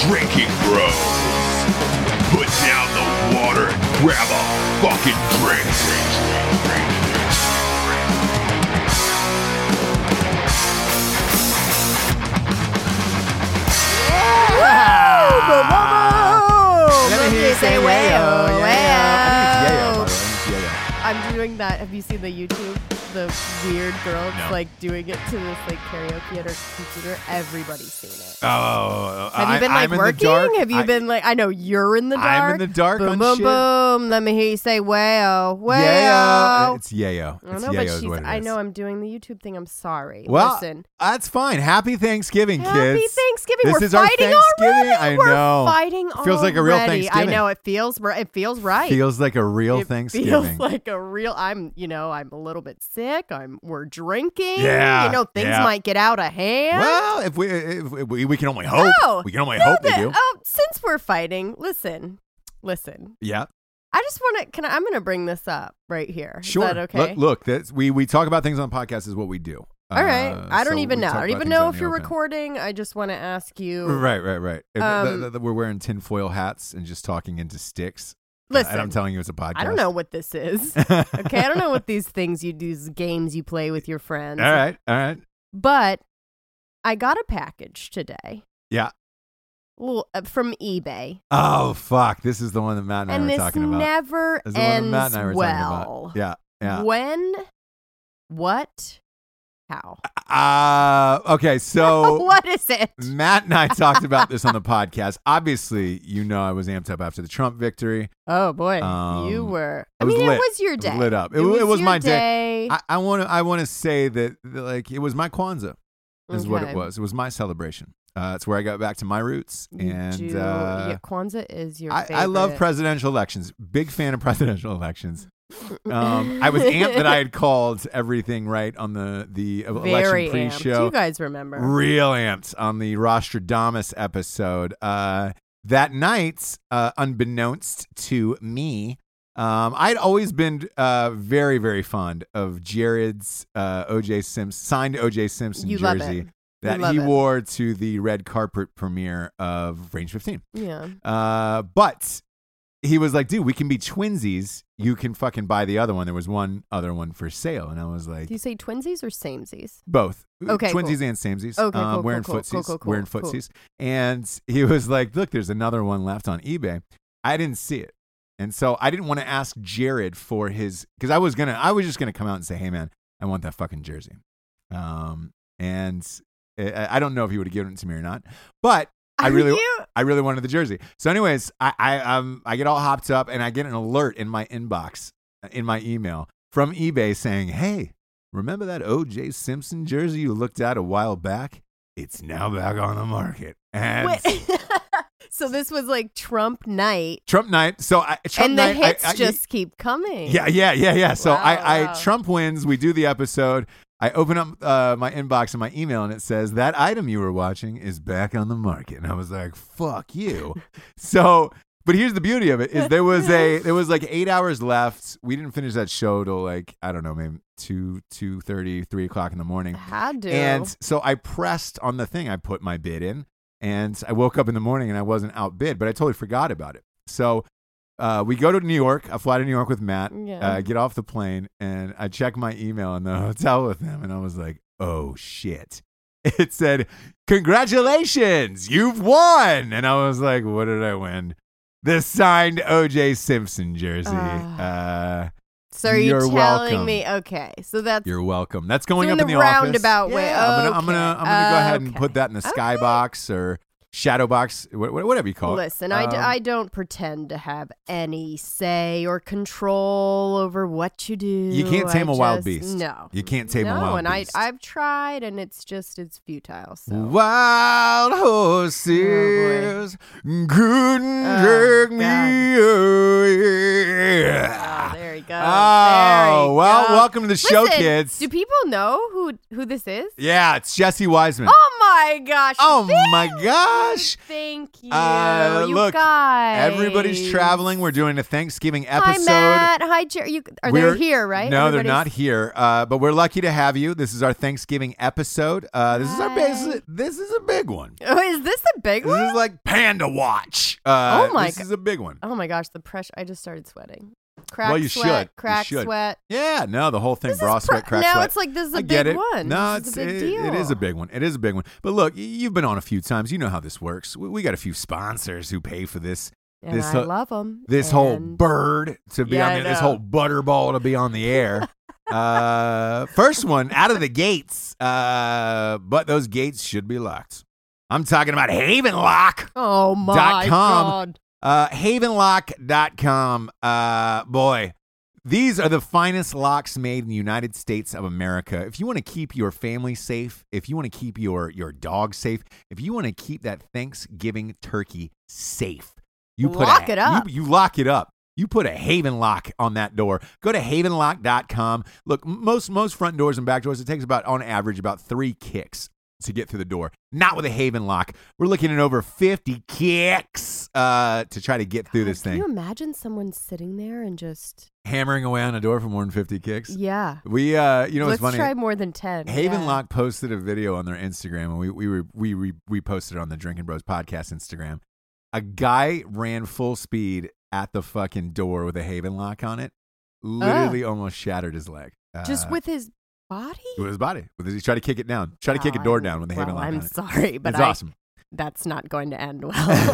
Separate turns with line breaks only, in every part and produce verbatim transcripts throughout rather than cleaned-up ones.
Drinking Bros. Put down the water and grab a fucking drink.
Let me say wayo, wayo. I'm doing that. Have you seen the YouTube? The weird girl
No.
like doing it to this like karaoke at her computer. Everybody's seen it.
Oh,
Have you
I,
been like
I'm in
working?
the dark.
Have you
I,
been like? I know you're in the dark.
I'm in the dark
Boom,
on
boom,
shit.
boom. Let me hear you say wayo, wayo.
Yayo. It's yayo.
I
It's
know,
yayo
but
is
she's.
what it is.
I know I'm doing the YouTube thing. I'm sorry.
Well,
Listen.
that's fine. Happy Thanksgiving,
Happy
kids.
Thanksgiving.
This
We're
is our
fighting
Thanksgiving.
already.
I
We're
know.
fighting already.
Feels like a real
I
Thanksgiving.
know it feels. ri- It feels right.
Feels like a real
it
Thanksgiving.
feels like a real. I'm. You know. I'm a little bit sick. I'm. We're drinking.
Yeah,
You know. Things
yeah.
might get out of hand.
Well, if we if we, we can only hope.
Oh,
we can only
no,
hope they
that-
do.
Oh, since we're fighting, listen, listen.
Yeah.
I just want to. Can I, I'm going to bring this up right here.
Sure.
Is that okay?
Look, look that's, we we talk about things on podcasts is what we do.
All right.
Uh,
I don't
so
even
we
know.
talk
I don't
about
even
things
know
out in
if
the
you're
open.
recording. I just want to ask you.
Right, right, right. And
Um,
th- th- th- we're wearing tinfoil hats and just talking into sticks.
Listen.
And I'm telling you, it's a podcast.
I don't know what this is. Okay, I don't know what these things you do, these games you play with your friends.
All right, all right.
But I got a package today.
Yeah.
Well, uh, from eBay.
Oh fuck! This is the one that Matt and,
And
I were
this
talking about.
never
This is the one that
ends
Matt and I were
well.
talking about. Yeah, yeah.
When? What? How?
Uh, okay, so
What is it?
Matt and I talked about this on the podcast. Obviously, you know I was amped up after the Trump victory.
Oh boy,
Um,
you were. I
I was
mean,
lit.
it was your
It was
day.
lit up. It
It,
wa-
was,
it was
your
my day.
day.
I, I want to I want to say that, that, like, it was my Kwanzaa is what
Okay.
it was. It was my celebration. Uh, it's where I got back to my roots.
You
and
do-
uh,
yeah, Kwanzaa is your
I,
favorite.
I love presidential elections. Big fan of presidential elections. Um, I was amped that I had called everything right on the the
Very
election
amped.
pre-show.
You guys remember?
Real amped on the Rostradamus episode. Uh, that night, uh, unbeknownst to me, um, I'd always been uh, very, very fond of Jared's uh, O J Simpson signed O J Simpson
You love
jersey
it.
that
love
he
it.
wore to the red carpet premiere of Range fifteen.
Yeah.
Uh, but he was like, dude, we can be twinsies. You can fucking buy the other one. There was one other one for sale. And I was like,
Do you say twinsies or samesies?
both.
Okay,
Twinsies
cool.
and samesies.
Okay,
um,
cool,
wearing
cool, cool,
footsies.
cool, cool, cool,
wearing
cool.
footsies. And he was like, look, there's another one left on eBay. I didn't see it. And so I didn't want to ask Jared for his, because I was going to, I was just going to come out and say, hey, man, I want that fucking jersey. Um, and I, I don't know if he would have given it to me or not, but I
Are
really,
you?
I really wanted the jersey. So, anyways, I, I, um, I get all hopped up and I get an alert in my inbox, in my email from eBay saying, "Hey, remember that O J Simpson jersey you looked at a while back? It's now back on the market." And
Wait. So this was like Trump night,
Trump night. So I, Trump
and the
night, I-
hits
I-
just keep coming.
yeah, yeah, yeah, yeah. So
Wow,
I, I,
wow.
Trump wins. We do the episode. I open up uh, my inbox and my email, and it says that item you were watching is back on the market. And I was like, "Fuck you!" So, but here's the beauty of it: is there was a there was like eight hours left. We didn't finish that show till like I don't know, maybe two two thirty, three o'clock in the morning.
Had to.
And so I pressed on the thing. I put my bid in, and I woke up in the morning and I wasn't outbid, but I totally forgot about it. So uh, we go to New York. I fly to New York with Matt.
Yeah.
Uh, get off the plane, and I check my email in the hotel with him, and I was like, "Oh shit!" It said, "Congratulations, you've won!" And I was like, "What did I win?" The signed O J Simpson jersey.
Ah.
uh,
so are you
you're
telling
welcome.
me? Okay, so that's
You're welcome. That's going
So in
up in
the
the, office.
roundabout way.
Yeah, I'm gonna, I'm gonna, I'm gonna go ahead and
Okay.
put that in the
Okay.
skybox or shadow box, wh- wh- whatever you call it.
Listen, I, d-
Um,
I don't pretend to have any say or control over what you do.
You can't tame
I
a wild
just-
beast.
No,
You can't tame
no,
a wild
and
beast.
I I've tried, and it's just it's futile. So
Wild horses couldn't
Oh,
take me away.
oh, there he go. There
Oh,
you
well,
go.
welcome to the show,
Listen,
kids.
Do people know who who this is?
Yeah, it's Jesse Wiseman.
Oh my gosh.
Oh
thank
my
you,
gosh.
Thank you.
Uh,
you
look,
guys.
Everybody's traveling. We're doing a Thanksgiving
Hi,
episode.
Matt. Hi, Jerry. You, are they
We're-
here, right?
No, they're
Everybody's-
not here. Uh, but we're lucky to have you. This is our Thanksgiving episode. Uh, this is our
Hi.
basic, This is a big one.
Oh, is this a big
This
one?
is like Panda Watch. Uh,
Oh my
This
go-
is a big one.
Oh my gosh, the pressure. I just started sweating. Crack
Well, you
sweat,
should. You
crack
should.
sweat.
Yeah, no, the whole thing.
This
Bra
is
sweat,
pre-
crack
now
sweat.
it's like this is a
I
big
get it.
one.
No,
This
it's
is a big
it-
deal.
it is a big one. It is a big one. But look, y- you've been on a few times. You know how this works. We, we got a few sponsors who pay for this.
And
this
I
whole-
love them.
This whole bird to be
Yeah,
on
I
the, this
know.
whole butterball to be on the air. uh, first one out of the gates, uh, but those gates should be locked. I'm talking about Haven Lock.
Oh my
dot com.
god.
Uh, Haven Lock dot com. Uh, boy, these are the finest locks made in the United States of America. If you want to keep your family safe, if you want to keep your, your dog safe, if you want to keep that Thanksgiving turkey safe, you put
Lock
a,
it up.
You, you lock it up. You put a Haven Lock on that door. Go to Haven Lock dot com. Look, most most front doors and back doors, it takes about, on average, about three kicks to get through the door. Not with a Haven Lock. We're looking at over fifty kicks uh, to try to get through
God,
this
Can
thing.
you imagine someone sitting there and just
Hammering away on a door for more than fifty kicks.
yeah?
We, uh, you know,
Let's
what's funny?
try more than ten.
Haven
yeah.
Lock posted a video on their Instagram, and we we re, we re, reposted it on the Drinking Bros podcast Instagram. A guy ran full speed at the fucking door with a Haven Lock on it. Literally, almost shattered his leg. Uh,
Just with his body.
with his body. With his, he tried to kick it down. Tried to
Wow,
kick a door
I'm-
down with a
well,
Haven Lock
I'm
on it.
sorry, but
It's
I,
awesome.
that's not going to end well.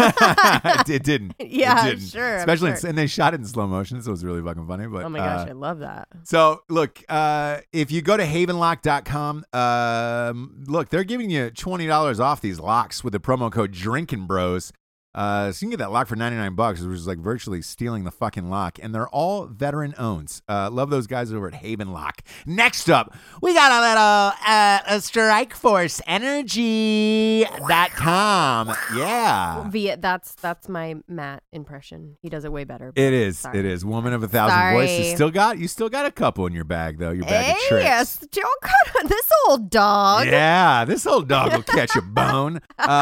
it, it didn't.
Yeah,
it didn't.
sure, I'm
Especially, in-
sure.
and they shot it in slow motion, so it was really fucking funny. But
Oh my gosh,
uh,
I love that.
So, look, uh, if you go to Haven Lock dot com, um, look, they're giving you twenty dollars off these locks with the promo code Drinkin' Bros. Uh, so you can get that lock for ninety-nine bucks, which is like virtually stealing the fucking lock. And they're all veteran owns. Uh, love those guys over at Haven Lock. Next up, we got a little uh, a Strike Force Energy dot com. Yeah.
Via that's that's my Matt impression. He does it way better.
It is.
Sorry.
It is. Woman of a thousand
Sorry.
voices. Still got you. Still got a couple in your bag though. Your bag
Hey,
of tricks.
yes, Joe got this old dog.
Yeah, this old dog will catch a bone.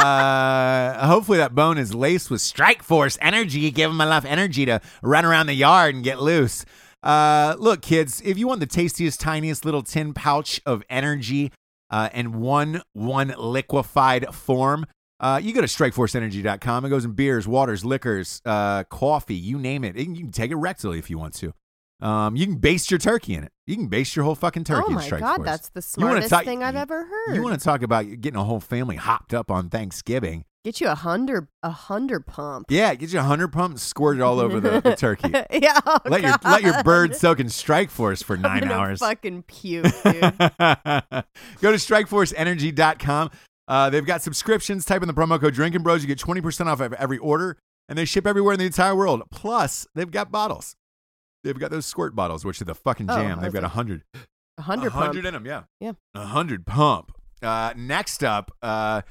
Uh, hopefully that bone is laced with Strike Force energy. Give him enough energy to run around the yard and get loose. Uh, look, kids, if you want the tastiest, tiniest little tin pouch of energy uh, in one one liquefied form, uh, you go to strike force energy dot com. It goes in beers, waters, liquors, uh, coffee, you name it. You can take it rectally if you want to. Um, you can baste your turkey in it. You can baste your whole fucking turkey
Oh
in
my
Strike
god,
Force.
that's the
You wanna
smartest
talk-
thing I've ever heard.
You want to talk about getting a whole family hopped up on Thanksgiving?
Get you a hundred a hundred pump.
Yeah, get you a hundred pumps, squirt it all over the, the turkey.
yeah. oh
Let your let your
God.
bird soak in Strike Force for
I'm
nine
gonna
hours.
Fucking puke, dude.
Go to strike force energy dot com. Uh, they've got subscriptions. Type in the promo code Drinkin' Bros. You get twenty percent off of every order, and they ship everywhere in the entire world. Plus, they've got bottles. They've got those squirt bottles, which are the fucking
Oh,
jam.
I
They've
was
got a
like-
hundred.
A hundred
A
pump.
hundred in them, yeah.
Yeah.
A hundred pump. Uh, next up, uh,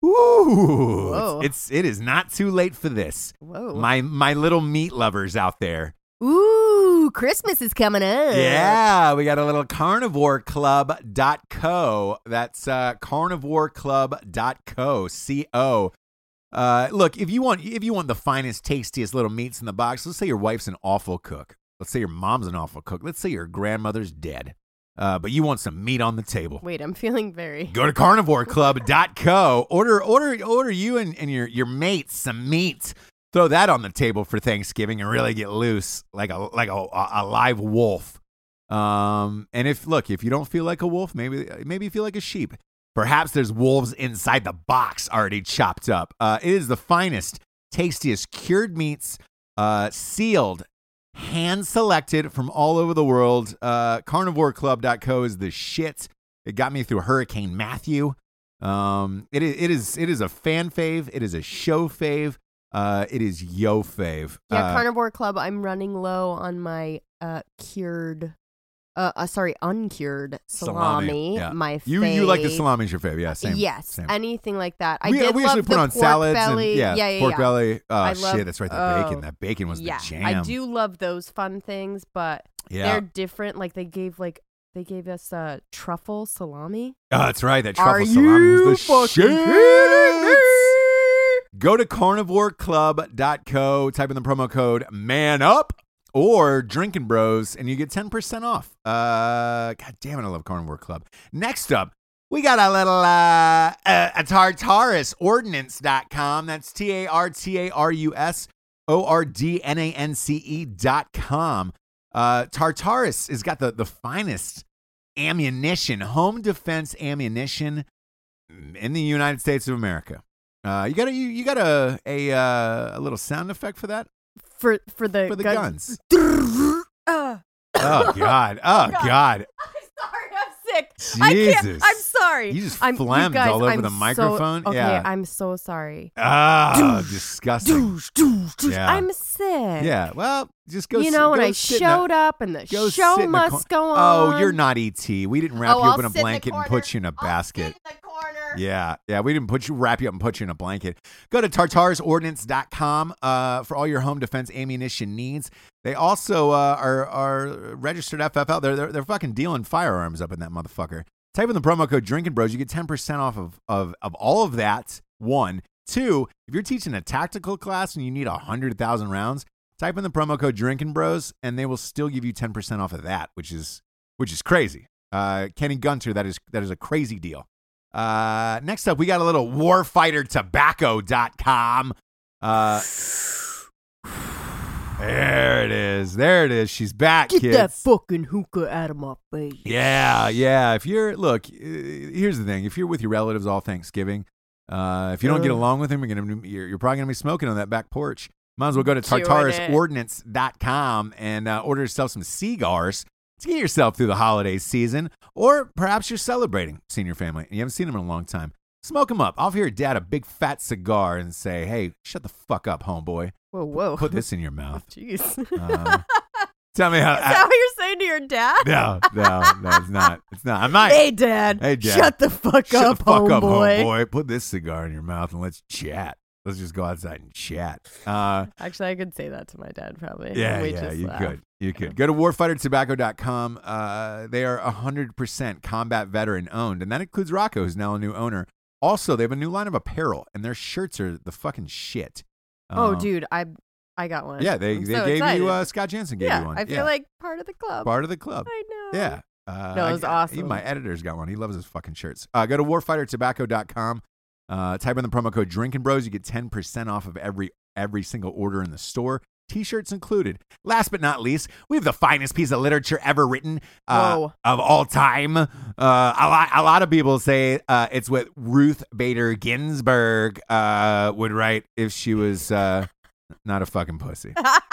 ooh,
Whoa.
it's, it's it is not too late for this.
Whoa.
My my little meat lovers out there.
Ooh, Christmas is coming up.
Yeah, we got a little carnivore club dot co. That's uh, carnivore club dot co. C O. Uh, look, if you want if you want the finest, tastiest little meats in the box, let's say your wife's an awful cook. Let's say your mom's an awful cook. Let's say your grandmother's dead. Uh, but you want some meat on the table.
Wait, I'm feeling very.
Go to carnivore club dot co. Order order order you and, and your, your mates some meat. Throw that on the table for Thanksgiving and really get loose like a like a, a live wolf. Um, and if look, if you don't feel like a wolf, maybe maybe you feel like a sheep. Perhaps there's wolves inside the box already chopped up. Uh, it is the finest, tastiest cured meats, uh, sealed, hand selected from all over the world. Uh, carnivore club dot co is the shit. It got me through Hurricane Matthew. Um, it is it is it is a fan fave. It is a show fave. Uh, it is yo fave.
Yeah,
Uh,
Carnivore Club. I'm running low on my uh, cured uh, uh sorry, uncured salami.
Salami, yeah.
My
You
fave.
you like the salami's your fave, yeah, same.
Yes,
same.
anything like that. I
we,
did
we
love
usually
the
put on
pork
salads
belly.
and yeah,
yeah, yeah
pork
yeah.
belly. Oh
I
shit,
love-
that's right. The
oh,
bacon. That bacon was
yeah,
the jam.
I do love those fun things, but
Yeah.
they're different. Like they gave like they gave us uh, truffle salami.
Oh, that's right. That truffle
Are
salami
you
was the
fucking
shit.
kidding me?
Go to carnivore club dot co, type in the promo code man up or Drinking Bros, and you get ten percent off. Uh, God damn it, I love Carnivore Club. Next up, we got a little uh, a, a Tartarus ordnance dot com. That's T A R T A R U S O R D N A N C E dot com. Uh, Tartarus has got the, the finest ammunition, home defense ammunition in the United States of America. Uh, you got a you, you got a a uh, a little sound effect for that
For for the
for the
guns.
guns.
Uh,
Oh God! Oh God!
I'm sorry, I'm sick. I can't.
Jesus.
I'm sorry.
You just
I'm,
phlegmed
guys,
all over
I'm
the
so-
microphone.
okay,
Yeah.
I'm so sorry.
Ah, disgusting. Yeah.
I'm sick.
Yeah. Well, just go.
You
sit-
know, when
go
I
sit in a-
showed up and the
go
show
sit in the
must
cor-
go on.
Oh, you're not E T. We didn't wrap
Oh,
you up
I'll
in a
sit in the
blanket and
corner.
put you in a
I'll
basket.
sit in the corner.
Yeah, yeah, we didn't put you wrap you up and put you in a blanket. Go to tartars ordnance dot com uh, for all your home defense ammunition needs. They also uh, are are registered F F L. They're, they're they're fucking dealing firearms up in that motherfucker. Type in the promo code Drinking Bros. You get ten percent off of, of of all of that. One, two. If you're teaching a tactical class and you need a hundred thousand rounds, type in the promo code Drinking Bros, and they will still give you ten percent off of that, which is which is crazy. Uh, Kenny Gunter, that is that is a crazy deal. Uh, next up, we got a little warfighter tobacco dot com. Uh, there it is. There it is. She's back,
Get
kids.
that fucking hookah out of my face.
Yeah, yeah. If you're, look, uh, here's the thing. If you're with your relatives all Thanksgiving, uh, if you don't get
Ugh.
along with them, you're, gonna, you're, you're probably going to be smoking on that back porch. Might as well go to
Doing
tartarus
it.
ordnance dot com and uh, order yourself some cigars to get yourself through the holiday season. Or perhaps you're celebrating seeing your family and you haven't seen them in a long time. Smoke them up. I'll hear dad a big fat cigar and say, hey, shut the fuck up, homeboy.
Whoa, whoa.
Put this in your mouth.
Jeez.
Uh, tell me how.
Is that what you're saying to your dad?
No, no, no, it's not. It's not. I might.
Hey, Dad.
Hey, Dad.
Shut the fuck
Shut
up,
the fuck up,
homeboy.
homeboy. Put this cigar in your mouth and let's chat. Let's just go outside and chat. Uh,
Actually, I could say that to my dad probably.
yeah,
We
yeah,
just
you
laugh.
could. You could. Go to warfighter tobacco dot com. Uh, they are one hundred percent combat veteran owned, and that includes Rocco, who's now a new owner. Also, they have a new line of apparel, and their shirts are the fucking shit.
Oh,
Uh,
dude, I I got one.
Yeah, they,
I'm
they
so
gave
excited.
you, uh, Scott Jansen gave
yeah,
you one.
I feel
yeah.
like part of the club.
Part of the club.
I know.
Yeah. Uh,
No, it was
I-
awesome.
Even my editor's got one. He loves his fucking shirts. Uh, go to warfighter tobacco dot com. Uh, type in the promo code Drinking Bros. You get ten percent off of every every single order in the store. T-shirts included. Last but not least, we have the finest piece of literature ever written uh,
Whoa.
of all time. Uh, a lot, a lot of people say uh, it's what Ruth Bader Ginsburg uh, would write if she was uh, not a fucking pussy.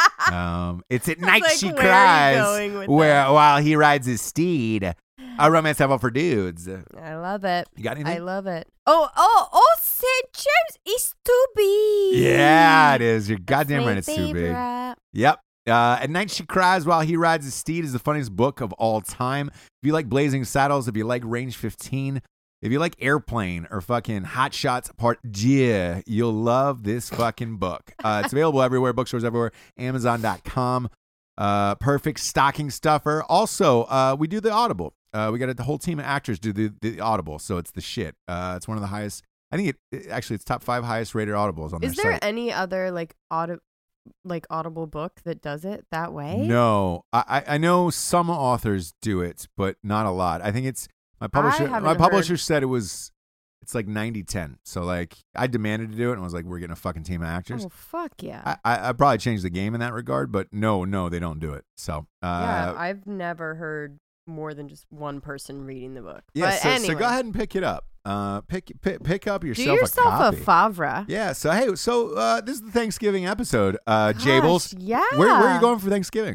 Um, it's at night
like,
she
where are you
cries
going with
where
that?
while he rides his steed. A romance novel for dudes. You
I love it.
got anything?
I love it. Oh, oh, oh, Saint James is too big.
Yeah, it is. You're goddamn
That's
right.
my
It's too big.
favorite.
Yep. Uh, At Night She Cries While He Rides His Steed is the funniest book of all time. If you like Blazing Saddles, if you like Range fifteen, if you like Airplane or fucking Hot Shots Part G, you'll love this fucking book. Uh, it's available everywhere, bookstores everywhere, amazon dot com. Uh, perfect stocking stuffer. Also, uh, we do the Audible. Uh, we got a, the whole team of actors do the, the Audible, so it's the shit. Uh, it's one of the highest. I think it, it actually it's top five highest rated Audibles on
Is
their
there
site.
any other like audi- like Audible book that does it that way?
No, I I I know some authors do it, but not a lot. I think it's my publisher.
haven't
My publisher
heard-
said it was it's like ninety ten. So like I demanded to do it, and I was like, we're getting a fucking team of actors.
Oh fuck yeah.
I, I I probably changed the game in that regard, but no, no, they don't do it. So uh,
yeah, I've never heard more than just one person reading the book.
yeah,
but
so,
anyway,
so go ahead and pick it up. Uh, pick pick, pick up
do
yourself,
yourself
a
a,
copy.
Favre.
Yeah. So hey, so uh, this is the Thanksgiving episode. Uh,
Gosh,
Jables,
yeah.
where where are you going for Thanksgiving?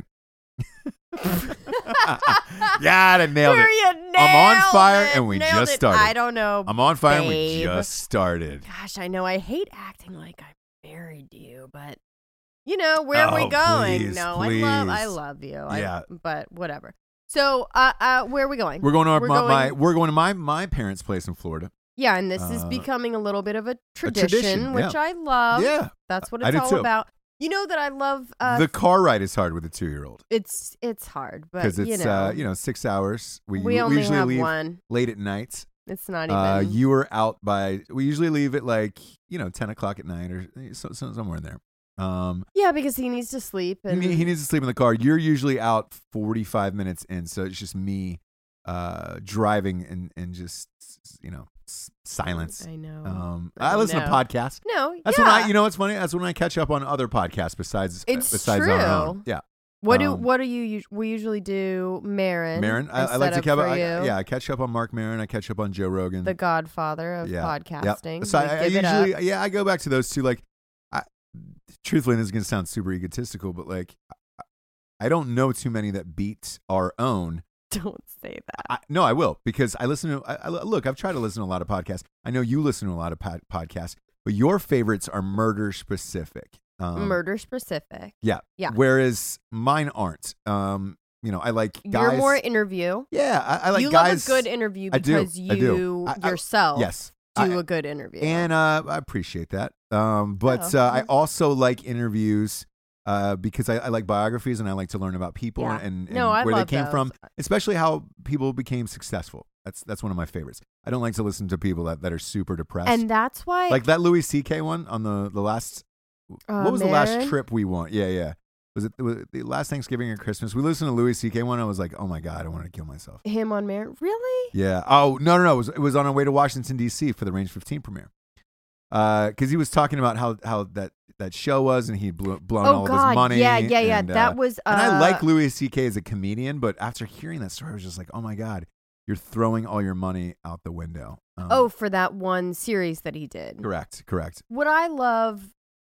Yeah, I nailed
Where
it.
you
I'm on
nailed
fire
it,
and we
nailed
just
it.
started.
I don't know.
I'm on fire and we
babe.
just started.
Gosh, I know. I hate acting like I married you, but you know where are
Oh,
we going?
please,
no, I love, I
please.
love you.
Yeah.
I, but whatever. So, uh, uh, where are we going?
We're going to our,
We're
my,
going-
my we're going to my my parents' place in Florida.
Yeah, and this is
Uh,
becoming a little bit of a tradition,
tradition,
which
yeah.
I love.
Yeah,
That's what
I
it's
do
all
too.
about. You know that I love. Uh,
the car ride is hard with a two-year-old
it's it's hard, but
because it's
you know,
uh, you know six hours. We
we only
usually
have
leave
one.
late at night.
It's not even.
Uh, you were out by. We usually leave at like you know ten o'clock at night or so, so, somewhere in there. Um,
yeah, because he needs to sleep,
he,
and
ne- he needs to sleep in the car. You're usually out forty-five minutes in, so it's just me uh, driving and and just you know s- silence.
I know.
Um,
I
I listen
know.
to podcasts.
no,
That's
yeah.
when I, you know, what's funny. That's when I catch up on other podcasts besides
It's
besides
true.
our own. Yeah,
What do
um,
what do you us- we usually do? Marin.
Marin. I, I
set
like to
up
catch
for
up. I,
you,
yeah, I catch up on Mark Maron. I catch up on Joe Rogan.
the Godfather of
Yeah. Yep.
podcasting.
So
We
I, I
give it up.
usually, yeah, I go back to those two. Like, I, truthfully, this is gonna sound super egotistical, but like, I, I don't know too many that beat our own.
Don't say that.
I, no, I will because I listen to. I, I, look, I've tried to listen to a lot of podcasts. I know you listen to a lot of pod, podcasts, but your favorites are murder specific. Um,
Murder specific.
Yeah.
Yeah.
Whereas mine aren't. Um, you know, I like guys.
You're more interview.
Yeah, I, I like
you
guys.
love a good interview
I do.
because
I do.
you
I- I-
yourself
Yes.
do
I-
a good interview.
And uh, I appreciate that. Um, but
Oh,
uh, I
mhm.
also like interviews uh, because I, I like biographies and I like to learn about people
Yeah.
and, and
No, I
where
love
they came
those.
from, especially how people became successful. That's that's one of my favorites. I don't like to listen to people that, that are super depressed.
and that's why
like that Louis C K one on the, the last.
Uh,
what was the last
Marin?
trip we went? Yeah, yeah. Was it, was it the last Thanksgiving or Christmas? We listened to Louis C K one. I was like, oh my God, I want to kill myself.
him on Marin. Really?
Yeah. Oh, no, no, no. It was, it was on our way to Washington, D C for the Range fifteen premiere. Because he was talking about how, how that, that show was and he'd blew, blown
Oh
all of
God.
his money.
Yeah, yeah, yeah.
and, uh,
that was. Uh,
and I like Louis C K as a comedian, but after hearing that story, I was just like, oh my God, you're throwing all your money out the window. Um,
Oh, for that one series that he did.
correct, correct.
What I love,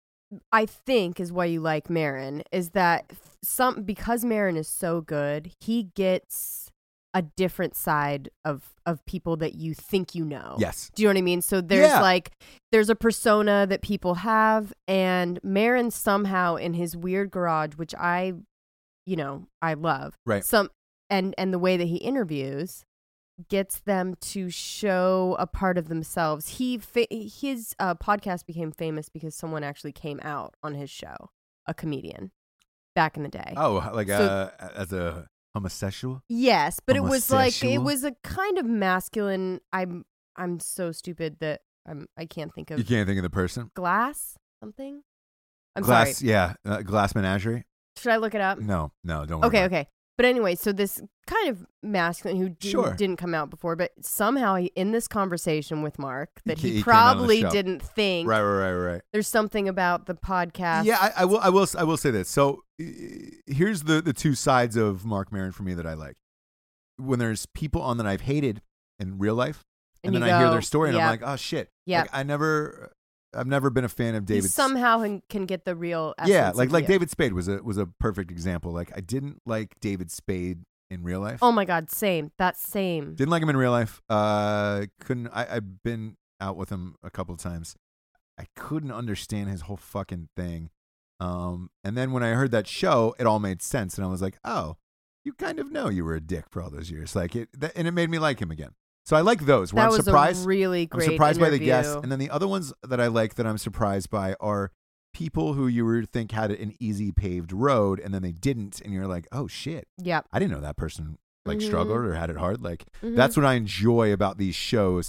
I think, is why you like Marin is that some because Marin is so good, he gets a different side of of people that you think you know.
Yes.
Do you know what I mean? So there's
Yeah.
like there's a persona that people have, and Marin somehow in his weird garage, which I, you know, I love.
Right.
Some and and the way that he interviews gets them to show a part of themselves. He fa- his uh, podcast became famous because someone actually came out on his show, a comedian, back in the day.
Oh, like
So-
uh, as a homosexual?
Yes, but it was like it
Homosexual?
was a kind of masculine. I'm I'm so stupid that I'm I can't think of
You can't think of the person?
glass something. I'm
Glass,
sorry.
yeah. Uh, Glass Menagerie?
Should I look it up?
No, no, don't worry.
Okay,
about it.
okay. But anyway, so this kind of masculine who didn't,
Sure.
didn't come out before, but somehow he, in this conversation with Mark that
He-
he,
he came out on the
probably
show.
didn't think
Right, right, right, right.
there's something about the podcast.
Yeah, I, I will. I will. I will say this. So uh, here's the the two sides of Mark Maron for me that I like. When there's people on that I've hated in real life, and,
And
then
you
I hear
go,
their story, and I'm
yep.
like, oh shit.
Yep.
Like, I never, I've never been a fan of
he
David.
somehow can- can get the real essence
yeah, like
of
like
you.
David Spade was a was a perfect example. Like I didn't like David Spade in real life.
Oh my God, same. That's same.
Didn't like him in real life. Uh, couldn't. I, I've been out with him a couple of times. I couldn't understand his whole fucking thing. Um, and then when I heard that show, it all made sense, and I was like, oh, you kind of know you were a dick for all those years. Like it, that, and it made me like him again. So I like those. Where
That
I'm
was
surprised.
a really
I'm
great
surprised by the
interview.
guests, and then the other ones that I like that I'm surprised by are people who you would think had an easy paved road, and then they didn't, and you're like, oh shit,
Yep.
I didn't know that person like
Mhm.
struggled or had it hard. Like
Mhm.
that's what I enjoy about these shows.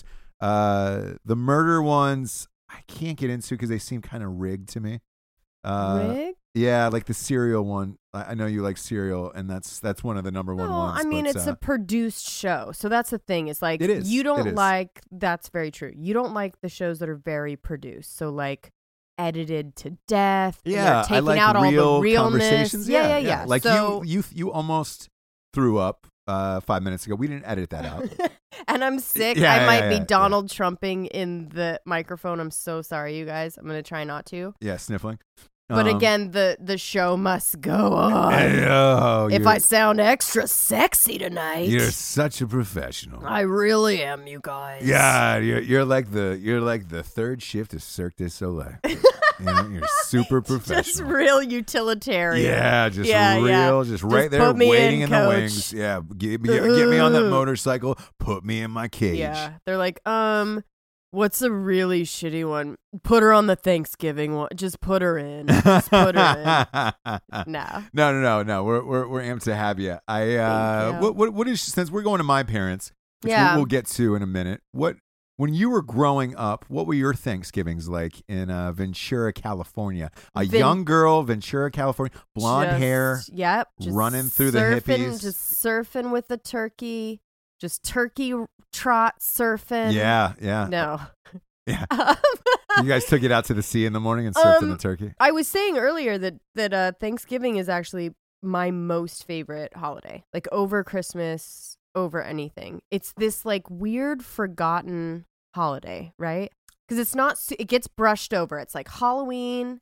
Uh, the murder ones I can't get into because they seem kind of rigged to me. Uh,
Rig?
yeah, like the Serial one. I, I know you like Serial, and that's that's one of the number one
No,
ones.
I mean
but,
it's
uh,
a produced show, so that's the thing. It's like
It is.
you
It
don't
is.
like. That's very true. You don't like the shows that are very produced. So like edited to death. and they're
yeah,
taking
I like
out
real
all the realness.
conversations.
Yeah, yeah, yeah.
Like
so,
you, you, you almost threw up uh, five minutes ago. We didn't edit that out.
and I'm sick.
Yeah,
I
yeah,
might
yeah,
be
yeah.
Donald Trumping in the microphone. I'm so sorry, you guys. I'm gonna try not to.
yeah, sniffling.
But
Um,
again, the the show must go on.
hey, oh,
if
you're-
I sound extra sexy tonight,
you're such a professional.
I really am, you guys.
Yeah, you're you're like the you're like the third shift of Cirque du Soleil. You know, you're super professional.
Just real utilitarian.
Yeah, just
Yeah,
real,
yeah.
just
Just
right there
put me
waiting
in,
in, the
coach.
wings. Yeah, get me, get me on that motorcycle. Put me in my cage.
Yeah. They're like, um, what's a really shitty one? Put her on the Thanksgiving one. Just put her in. Just put her in. No.
No, no, no, no. We're we're we're amped to have you. I uh,
Thank you.
what what what is since we're going to my parents, which
Yeah.
we'll, we'll get to in a minute. What when you were growing up, what were your Thanksgivings like in uh, Ventura, California? A
Vin-
young girl, Ventura, California, blonde
Just-
hair,
Yep. Just
running through the
surfing,
hippies.
Just surfing with the turkey. Just turkey trot surfing.
yeah, yeah,
No.
yeah.
Um,
You guys took it out to the sea in the morning and surfed in the
Um,
turkey.
I was saying earlier that that uh, Thanksgiving is actually my most favorite holiday. Like over Christmas, over anything. It's this like weird forgotten holiday, right? Because it's not. su- It gets brushed over. It's like Halloween,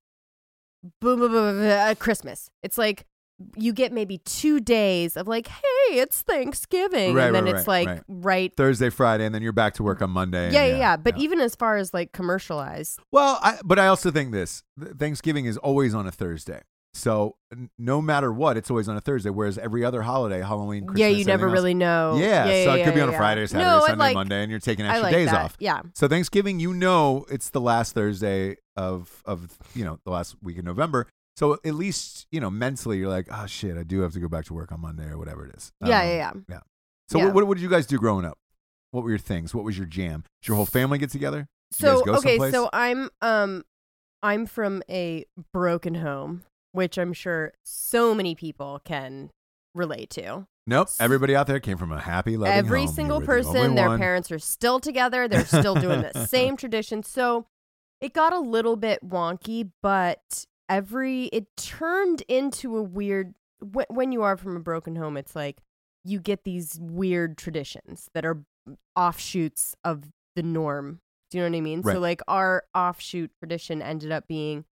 boom, boom, boom, boom, uh, Christmas. It's like you get maybe two days of like, hey, it's Thanksgiving,
Right,
and then
right,
it's
right,
like
right.
right.
Thursday, Friday, and then you're back to work on Monday. and
Yeah, yeah, yeah. But even as far as like commercialized,
Well, I, but I also think this th- Thanksgiving is always on a Thursday. So n- no matter what, it's always on a Thursday. Whereas every other holiday, Halloween, Christmas,
yeah, you never
everything else-
really know.
Yeah,
yeah
so it
yeah,
could be
yeah,
on a
yeah.
Friday, Saturday,
no, I
Sunday,
like,
Monday, and you're taking
I
extra
like
days
that.
off.
Yeah.
So Thanksgiving, you know, it's the last Thursday of of you know the last week of November. So at least you know mentally, you're like, oh shit, I do have to go back to work on Monday or whatever it is.
Yeah,
Um,
yeah, yeah.
yeah. So
Yeah.
What, what what did you guys do growing up? What were your things? What was your jam? Did your whole family get together? Did you
So
guys go
okay,
someplace?
so I'm um I'm from a broken home, which I'm sure so many people can relate to.
Nope. Everybody out there came from a happy, loving
Every
home. You
single
were the only
person, their
one.
parents are still together. They're still doing the same tradition. So it got a little bit wonky, but every it turned into a weird. When, when you are from a broken home, it's like you get these weird traditions that are offshoots of the norm. Do you know what I mean?
Right.
So like our offshoot tradition ended up being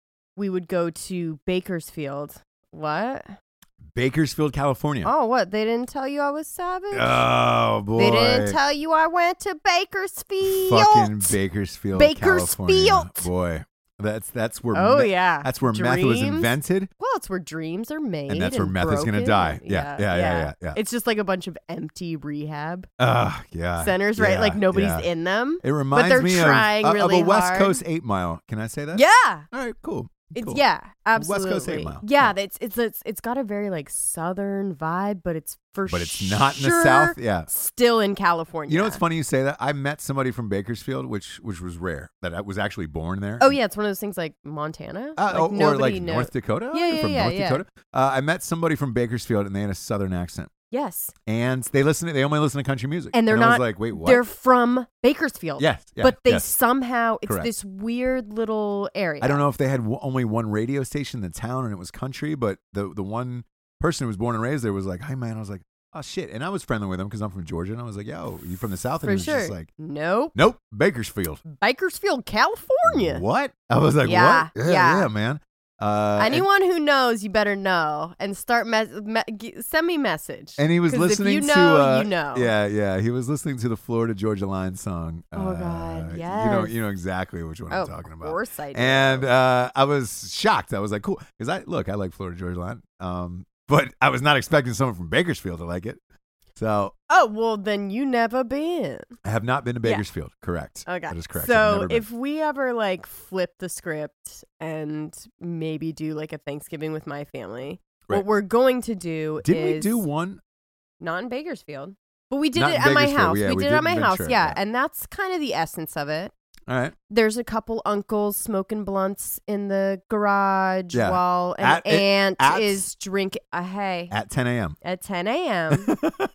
we would go to Bakersfield. What?
Bakersfield, California.
Oh, what? They didn't tell you I was savage?
Oh, boy.
They didn't tell you I went to Bakersfield.
Fucking Bakersfield,
Bakersfield.
California. Boy, that's that's where
Oh,
me-
yeah.
that's where meth was
Dreams.
invented,
Well, it's where dreams are made.
and that's where meth is gonna
broken.
die. Yeah, yeah, yeah, yeah, yeah.
It's just like a bunch of empty rehab
Oh, yeah.
centers, right?
Yeah,
Like nobody's
yeah.
in them.
It reminds
they're
me
trying
of,
really
of a West
hard.
Coast Eight Mile. Can I say that?
Yeah.
All right, cool.
It's
Cool.
yeah,
West
absolutely.
Coast Eight Mile.
Yeah, it's it's it's it's got a very like southern vibe, but it's for
But it's not in the
sure
South. Yeah.
Still in California.
You know what's funny you say that? I met somebody from Bakersfield, which which was rare, that I was actually born there.
Oh yeah, it's one of those things like Montana,
Uh,
like
or- or
nobody
like
knows.
North Dakota.
Yeah, yeah,
from
yeah,
North
yeah.
Dakota. Uh, I met somebody from Bakersfield, and they had a Southern accent,
Yes,
and they listen. To, they only listen to country music,
and they're
I
not.
was like, wait, what?
They're from Bakersfield.
yes, yeah,
but they
yes.
somehow it's
Correct.
this weird little area.
I don't know if they had w- only one radio station in the town and it was country, but the the one person who was born and raised there was like, "Hi, man." I was like, "Oh shit!" And I was friendly with him because I'm from Georgia, and I was like, "Yo, you from the South?" And
for
he was
sure.
just like,
nope,
"Nope, Bakersfield."
Bakersfield, California.
What? I was like,
Yeah,
"What?"
yeah.
yeah, man. Uh, and-
Anyone who knows, you better know and start mes- me- g- send me message.
And he was
'Cause
listening
if you know,
to, uh,
you know.
yeah, yeah. He was listening to the Florida Georgia Line song.
Oh,
uh,
God,
You know,
yes.
you know exactly which one
Oh,
I'm talking about.
Of course I do.
And uh, I was shocked. I was like, cool, because I look, I like Florida Georgia Line, um, but I was not expecting someone from Bakersfield to like it. So
oh well, then you never been.
I have not been to
Yeah.
Bakersfield. Correct.
Okay,
That is correct. I've
So
never been.
if we ever like flip the script and maybe do like a Thanksgiving with my family,
Right.
what we're going to do
did
is
we do one?
not in Bakersfield, but we did
Not
it
in
at my
Bakersfield,
house.
yeah,
we,
we
did
did
it at
in
my house,
Ventura,
yeah.
yeah.
And that's kind of the essence of it.
All right.
There's a couple uncles smoking blunts in the garage
Yeah.
while an
At-
aunt
at-
is drinking. Uh, hey,
At ten a.m.
at ten a.m.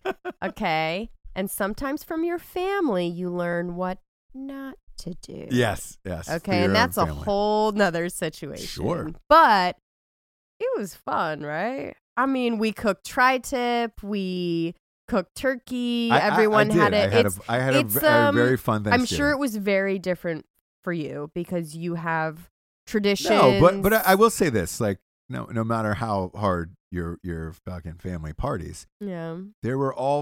Okay. And sometimes from your family, you learn what not to do.
Yes. Yes. for
Okay.
your
And
own
that's a
family.
whole nother situation.
Sure.
But it was fun, right? I mean, we cooked tri tip, we cooked turkey,
I- I- I
everyone
did.
had it.
I had,
it's,
a, I had a,
it's,
v- a
um,
very fun Thanksgiving.
I'm sure it was very different for you because you have traditions.
No, but but I, I will say this: like, no, no matter how hard your your fucking family parties,
Yeah.
there were all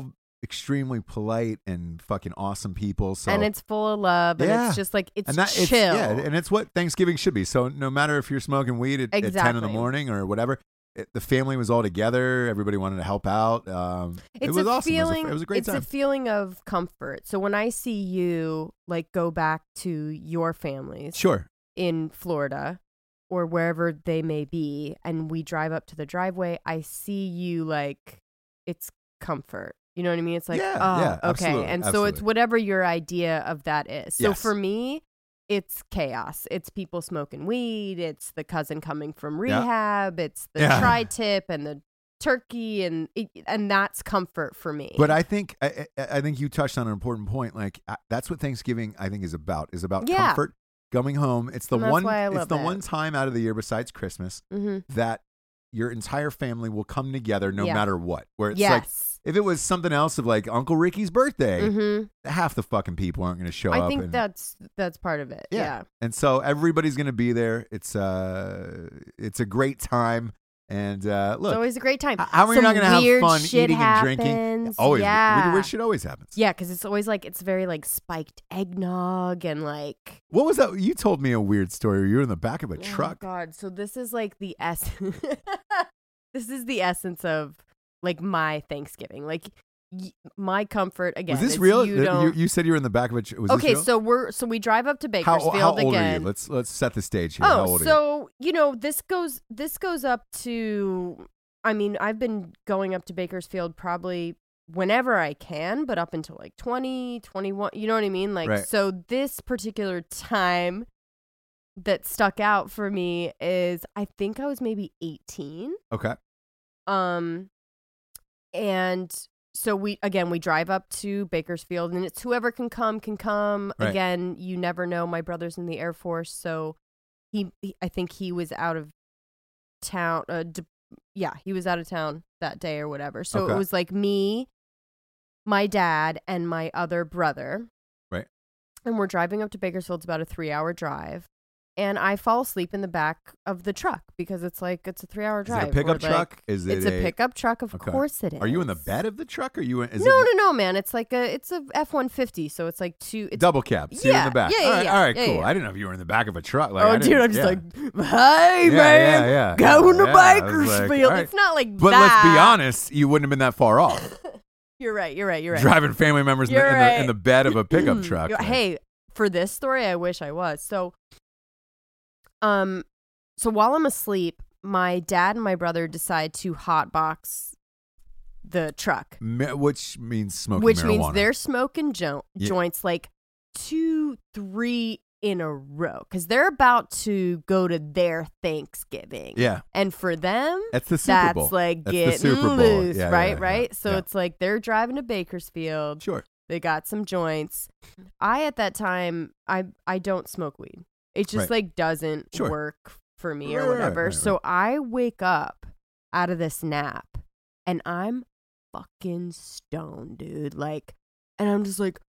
extremely polite and fucking awesome people. So
and it's full of love, and
Yeah.
it's just like it's
and that,
chill.
It's, yeah, and it's what Thanksgiving should be. So no matter if you're smoking weed at, at ten in the
Exactly.
morning or whatever, it, the family was all together. Everybody wanted to help out. Um, it
It's
was
a
awesome.
feeling.
it, was a, it was a great
it's
time.
a feeling of comfort. So when I see you like go back to your families
Sure.
in Florida or wherever they may be, and we drive up to the driveway, I see you like it's comfort. You know what I mean? It's like,
Yeah,
oh,
yeah,
okay.
absolutely,
And so
absolutely.
it's whatever your idea of that is. So
Yes.
for me, it's chaos. It's people smoking weed. It's the cousin coming from
Yeah.
rehab. It's the
Yeah.
tri-tip and the turkey, and and that's comfort for me.
But I think I, I I think you touched on an important point. Like I, that's what Thanksgiving I think is about. Is about
Yeah.
comfort, coming home. It's the
And that's
one.
why I
It's
love
the
it.
one time out of the year besides Christmas
hmm
that your entire family will come together no
Yeah.
matter what. Where it's like
yes.
if it was something else of like Uncle Ricky's birthday,
hmm
half the fucking people aren't going to show
I
up.
think
and,
that's that's part of it.
Yeah.
Yeah.
and so everybody's going to be there. It's uh, it's a great time. And uh, look,
It's always a great time.
h- how are you
Some
not going to have
weird
fun
shit
eating and drinking?
happens.
Always,
Yeah.
weird, weird shit always happens.
Yeah, because it's always like it's very like spiked eggnog and like
What was that? You told me a weird story. You were in the back of a
oh
truck.
God, so this is like the essence. This is the essence of like my Thanksgiving. Like y- my comfort again.
Was this
is
real?
You
Th-
don't.
You, you said you were in the back of a. Tr- was this
okay,
real?
so we're so we drive up to
how,
Bakersfield
how old
again.
are you? Let's let's set the stage here. how
Oh,
old are you?
so you know this goes this goes up to. I mean, I've been going up to Bakersfield probably whenever I can, but up until like twenty, twenty-one, you know what I mean? Like,
Right.
so this particular time that stuck out for me is I think I was maybe eighteen.
Okay.
Um, and so we, again, we drive up to Bakersfield and it's whoever can come, can come.
Right.
Again, you never know. My brother's in the Air Force. So he, he I think he was out of town. Uh, d- yeah, he was out of town that day or whatever. So
Okay.
it was like me, my dad, and my other brother.
Right.
And we're driving up to Bakersfield. It's about a three hour drive. And I fall asleep in the back of the truck because it's like, it's a three hour
Is
drive.
it a pickup
We're like-
truck? Is it
It's a pickup truck. Of
Okay.
course it is.
Are you in the bed of the truck? Or are you in? Is
no,
it
no, no, man. It's like a, it's a F one fifty. So it's like two. It's,
double cab? So you're in
Yeah,
the back.
yeah, yeah,
all right,
yeah,
all right,
yeah,
cool.
yeah.
I didn't know if you were in the back of a truck. Like, I
oh, dude,
didn't-
I'm just
yeah.
like, hey,
Yeah,
man,
yeah, yeah.
going to
Yeah, I was like,
Bakersfield.
all right.
It's not like
But
that.
let's be honest, you wouldn't have been that far off.
You're right. You're right. You're right.
Driving family members in the,
You're
in, the, in
right.
the bed of a pickup truck.
You're-
Like,
Hey, for this story, I wish I was. So, um, so while I'm asleep, my dad and my brother decide to hotbox the truck.
ma- which means smoking
Which
marijuana.
means they're smoking jo-
Yeah.
joints like two, three in a row because they're about to go to their Thanksgiving.
Yeah,
And for them,
that's the Super
that's
Bowl.
like
That's the
getting
Super Bowl.
loose,
Yeah,
right?
yeah, yeah,
right? So
yeah.
it's like they're driving to Bakersfield.
Sure.
They got some joints. I at that time, I I don't smoke weed. It just
Right.
like doesn't
Sure.
work for me
Right,
or
right,
whatever.
right,
so I wake up out of this nap and I'm fucking stoned, dude. Like, and I'm just like,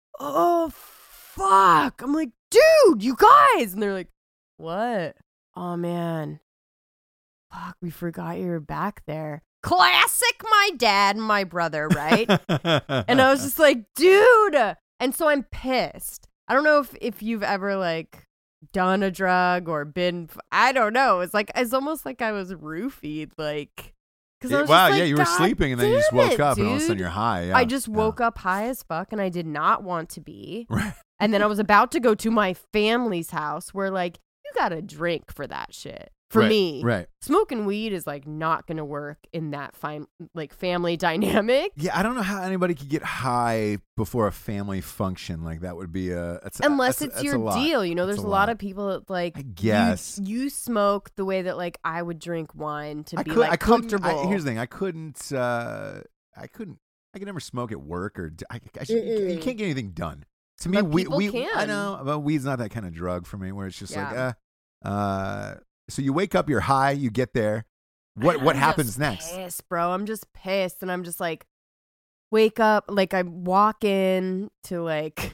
oh fuck. I'm like, dude, you guys. And they're like, what? Oh man. Fuck, we forgot you were back there. Classic my dad and my brother, right? And I was just like, dude. And so I'm pissed. I don't know if, if you've ever like done a drug or been, I don't know. It's like, it's almost like I was roofied. Like, cause I was
wow,
just
yeah,
like,
you were
"God
sleeping and then you just
damn
woke
it,
up and all of a sudden
dude."
you're high. Yeah.
I just
Yeah.
woke up high as fuck and I did not want to be.
Right.
And then I was about to go to my family's house where like, you got to drink for that shit. For
Right,
me,
Right.
smoking weed is like not going to work in that fine, like family dynamic.
Yeah, I don't know how anybody could get high before a family function. Like that would be a that's,
Unless
that's,
it's
that's
your
a lot.
deal, you know.
That's
There's
a
a lot
lot.
of people that like.
I
you-
guess.
you, smoke the way that like I would drink wine to
I
be
could,
like
I couldn't-
comfortable.
I, here's the thing: I couldn't. Uh, I couldn't. I could never smoke at work or. d- I, I should, you,
Mm-mm.
you can't get anything done. To me,
But
we,
people
we I
can.
know, but weed's not that kind of drug for me. Where it's just like,
Yeah.
uh, uh. So you wake up, you're high, you get there. What
And
what
I'm
happens
just
next?
Pissed, bro. I'm just pissed, and I'm just like, wake up. Like I walk in to like.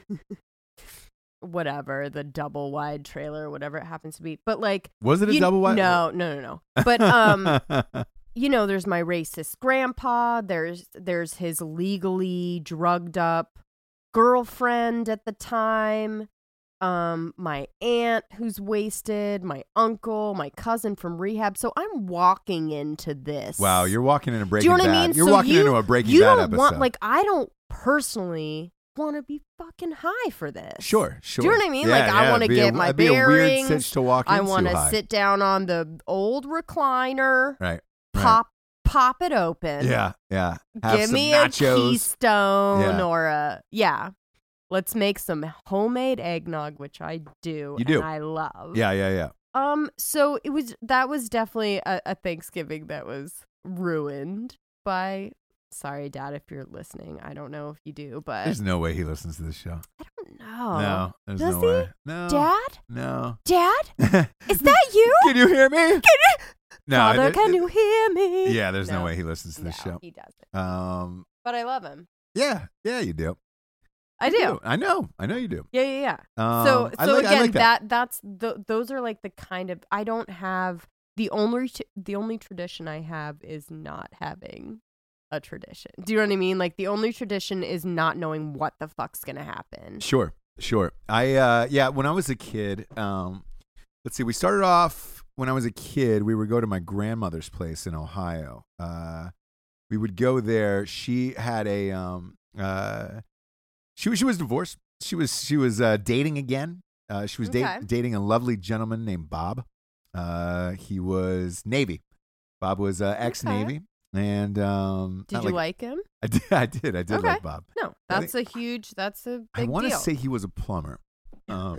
Whatever the double wide trailer, whatever it happens to be, but like
Was it a
you-
double wide?
No, no, no, no. But um, you know, there's my racist grandpa. There's there's his legally drugged up girlfriend at the time. Um, my aunt who's wasted, my uncle, my cousin from rehab. So I'm walking into this.
Wow, you're walking into Breaking
Do you know what
Bad.
I mean?
You're
so
walking
you,
into a Breaking
you
Bad
don't
episode.
Want, like, I don't personally want to be fucking high for this.
Sure, sure.
Do you know what I mean?
Yeah,
like, I
yeah,
want to
it'd be
get
a,
my
it'd be
bearings.
a weird sitch to walk
I
into
want to
high.
sit down on the old recliner.
Right.
Pop, pop it open.
Yeah, yeah. Have
Give
some
me
nachos.
a Keystone
Yeah.
or a yeah. Let's make some homemade eggnog, which I do.
You do.
And I love.
Yeah, yeah, yeah.
Um. So it was. That was definitely a, a Thanksgiving that was ruined by. Sorry, Dad, if you're listening. I don't know if you do, but
There's no way he listens to this show.
I don't know.
No, there's
Does
no
he?
way. No,
Dad,
no.
Dad, is that you?
Can you hear me? Can
you?
No,
Father,
there-
can
there-
you hear me?
Yeah, there's no,
No.
way he listens to this
No,
show.
he doesn't.
Um,
But I love him.
yeah, yeah, you do.
I do.
I know, I know you do.
Yeah, yeah, yeah.
Um,
so,
I
so
like, I
again,
like that.
that. that's the those are like the kind of I don't have the only t- the only tradition I have is not having a tradition. Do you know what I mean? Like the only tradition is not knowing what the fuck's gonna happen.
Sure, sure. I uh, yeah, when I was a kid, um, let's see, we started off when I was a kid. We would go to my grandmother's place in Ohio. Uh, we would go there. She had a um, uh. She was she was divorced. She was she was uh, dating again. Uh, she was
Okay.
date, dating a lovely gentleman named Bob. Uh, he was Navy. Bob was uh, ex Navy, and um,
Did
not
you like him?
I did. I did. I did
Okay.
like Bob.
No,
I
that's a huge. That's a
I
big
want to
deal.
say he was a plumber. Um,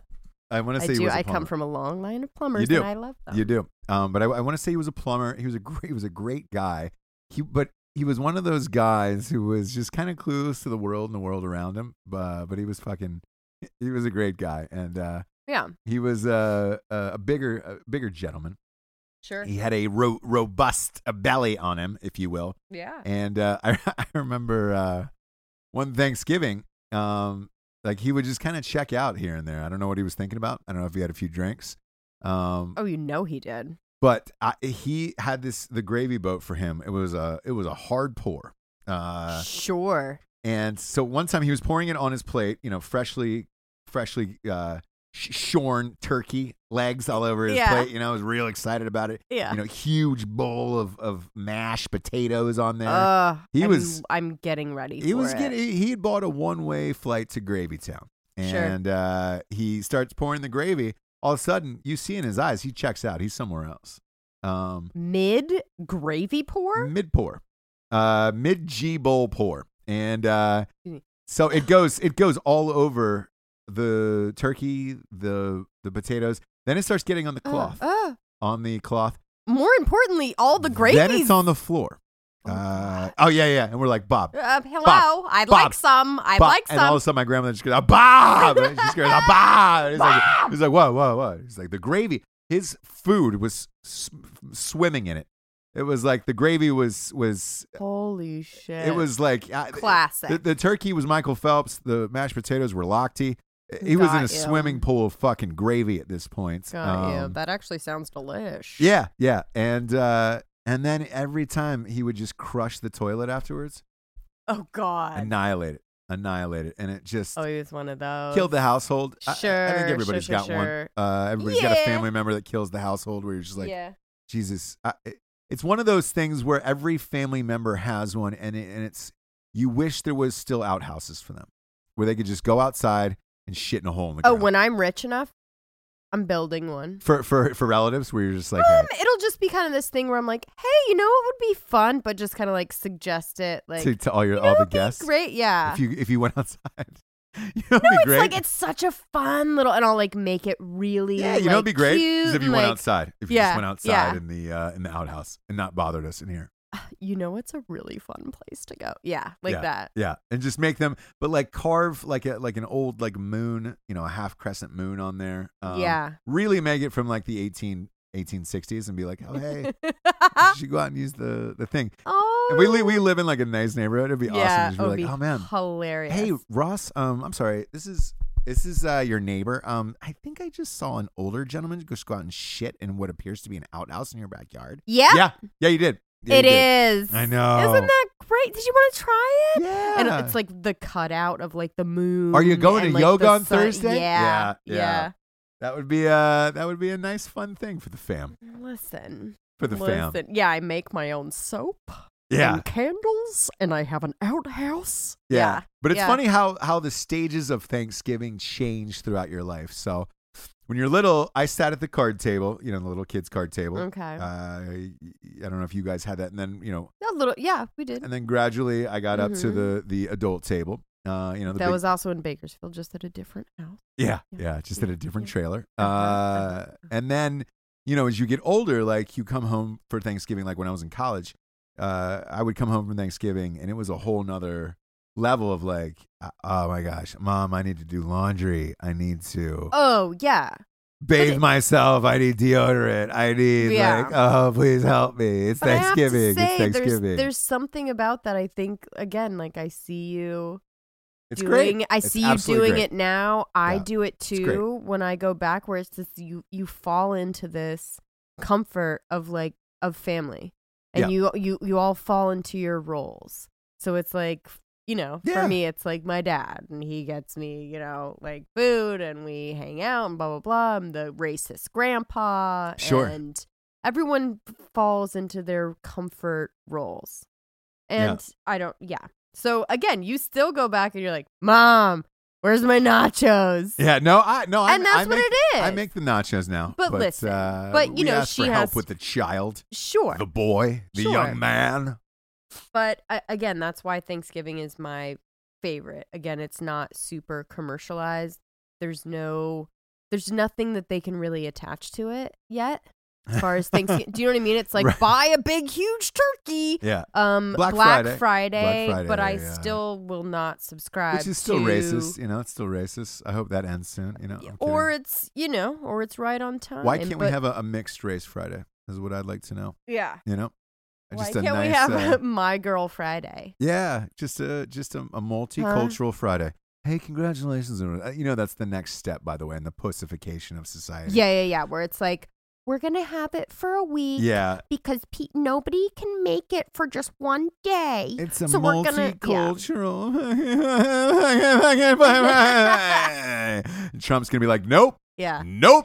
I want to
I
say he
do.
was a
I
plumber.
come from a long line of plumbers,
You do.
and I love them.
You do. Um, but I, I want to say he was a plumber. He was a great. He was a great guy. He but. He was one of those guys who was just kind of clueless to the world and the world around him, uh, but he was fucking, he was a great guy. And uh,
Yeah,
he was uh, a bigger a bigger gentleman.
sure.
He had a ro- robust a belly on him, if you will.
Yeah.
And uh, I, I remember uh, one Thanksgiving, um, like he would just kind of check out here and there. I don't know what he was thinking about. I don't know if he had a few drinks. Um,
Oh, you know he did.
But I, he had this the gravy boat for him. It was a it was a hard pour. Uh,
Sure.
and so one time he was pouring it on his plate, you know, freshly freshly uh, sh- shorn turkey legs all over his
Yeah.
plate. You know, I was real excited about it.
Yeah.
You know, huge bowl of, of mashed potatoes on there.
Uh,
He
I'm,
was-
I'm getting ready.
he
for
was
it.
getting he had bought a one way flight to Gravy Town,
Sure.
and uh, he starts pouring the gravy. All of a sudden, you see in his eyes, he checks out. He's somewhere else. Um,
Mid gravy pour.
mid pour, uh, mid G bowl pour, and uh,
Excuse me.
so it goes it goes all over the turkey, the the potatoes. Then it starts getting on the cloth,
Uh, uh,
on the cloth.
more importantly, all the gravy.
Then it's on the floor.
Oh,
Uh, oh yeah, yeah, and we're like Bob.
Uh, hello,
Bob,
I'd
Bob,
like some. I'd
Bob.
like
And all of a
some.
sudden, my grandmother just goes, "Ah, Bob!" And she just goes, "Ah, Bob!" He's like, he's like, "Whoa, whoa, whoa!" He's like, the gravy. His food was s- swimming in it. It was like the gravy was was.
Holy shit!
It was like uh,
classic.
The, the turkey was Michael Phelps. The mashed potatoes were Lochte. He was in a
Got you.
swimming pool of fucking gravy at this point.
Got you.
Um,
That actually sounds delish.
yeah, yeah, and uh, and then every time he would just crush the toilet afterwards,
Oh God.
annihilate it, annihilate it, and it just.
Oh, he was one of those.
Killed the household. I- I,
Sure,
think
sure,
everybody's
sure,
got
sure.
one. Uh, everybody's got a
Yeah.
family member that kills the household where you're just like,
yeah.
Jesus. I, it- it's one of those things where every family member has one, and it, and it's you wish there was still outhouses for them where they could just go outside and shit in a hole in the
Oh,
ground.
when I'm rich enough, I'm building one.
for for for relatives where you're just like,
Um,
hey,
it'll just be kind of this thing where I'm like, hey, you know what would be fun, but just kind of like suggest it, like
to, to all your
you
all
know,
the
it'd be
guests.
Great, yeah.
If you if you went outside, you know, it'd
no,
be
it's
great.
like it's such a fun little, and I'll like make it really,
yeah, you
like,
know, it'd be great
cute
is if you
and,
went
like,
outside. If you
yeah,
just went outside
yeah.
in the uh, in the outhouse and not bothered us in here.
You know, it's a really fun place to go. Yeah, like
Yeah.
that.
Yeah, and just make them, but like carve like a like an old like moon, you know, a half crescent moon on there. Um,
Yeah.
really make it from like the eighteen eighteen sixties and be like, oh hey, you should go out and use the the thing.
oh,
And we li- we live in like a nice neighborhood. It'd be
yeah,
awesome. Just be
it would
like,
be
oh man,
hilarious.
hey Ross, um, I'm sorry, this is. This is uh, your neighbor. Um, I think I just saw an older gentleman just go out and shit in what appears to be an outhouse in your backyard.
yeah,
Yeah, yeah, you did. Yeah, you
It
did.
is.
I know.
Isn't that great? Did you want to try it?
Yeah.
And it's like the cutout of like the moon.
Are you going
and,
to
like,
yoga
the
on
sun.
Thursday?
Yeah.
Yeah,
Yeah.
yeah. That would be a that would be a nice fun thing for the fam.
Listen.
For the fam.
Listen. Yeah, I make my own soap.
Yeah.
And candles, and I have an outhouse.
Yeah.
Yeah.
But it's
yeah.
funny how how the stages of Thanksgiving change throughout your life. So when you're little, I sat at the card table, you know, the little kids card table.
Okay.
Uh, I don't know if you guys had that. And then, you know,
A little. Yeah, we did.
and then gradually I got up to
Mhm.
the the adult table. Uh, you know, the
That
big,
was also in Bakersfield, just at a different house.
yeah,
Yeah.
yeah, just at a different
Yeah.
trailer.
Uh-huh,
Uh,
uh-huh.
and then, you know, as you get older, like you come home for Thanksgiving, like when I was in college, uh, I would come home from Thanksgiving and it was a whole nother level of like, uh, oh my gosh, Mom, I need to do laundry. I need to
Oh, yeah.
bathe
it-
myself. I need deodorant. I need
Yeah.
like, oh, please help me. It's
But I have to
Thanksgiving.
say,
it's Thanksgiving.
There's, there's something about that. I think, again, like I see you
it's
doing
great.
I
It's
see you
absolutely
doing
great.
it now. I
Yeah.
do it
great.
too when I go back, where it's just you you fall into this comfort of like of family. And you you you all fall into your roles. So it's like, you know,
Yeah.
for me it's like my dad, and he gets me, you know, like food, and we hang out and blah blah blah. I'm the racist grandpa.
Sure.
And everyone falls into their comfort roles. And I don't yeah. So again, you still go back and you're like, Mom, where's my nachos?
Yeah, no, I no, I,
And that's
I
what
make,
it is.
I make the nachos now,
But
but
listen,
uh,
but, you
we
know,
ask
she
for
has-
help with the child,
Sure.
the boy, the
Sure.
young man.
But uh, again, that's why Thanksgiving is my favorite. Again, it's not super commercialized. There's no, there's nothing that they can really attach to it yet. As far as Thanksgiving, do you know what I mean? It's like
Right.
buy a big, huge turkey.
Yeah,
Um,
Black
Black,
Friday.
Friday,
Black Friday,
but I
yeah.
still will not subscribe.
which is still
to,
racist. You know, it's still racist. I hope that ends soon. You know, I'm
Or
kidding.
it's you know, or it's right on time.
Why can't we
but-
have a, a mixed race Friday? Is what I'd like to know.
Yeah.
You know,
Why
just a
can't we
nice,
have
uh,
a My Girl Friday?
yeah, just a just a, a multicultural Friday. Hey, congratulations! Uh, You know, that's the next step, by the way, in the pussification of society.
Yeah, yeah, yeah. Where it's like we're gonna have it for a week.
Yeah,
Because pe- nobody can make it for just one day.
it's a
So we're gonna-
multicultural. Trump's gonna be like, nope,
Yeah.
nope.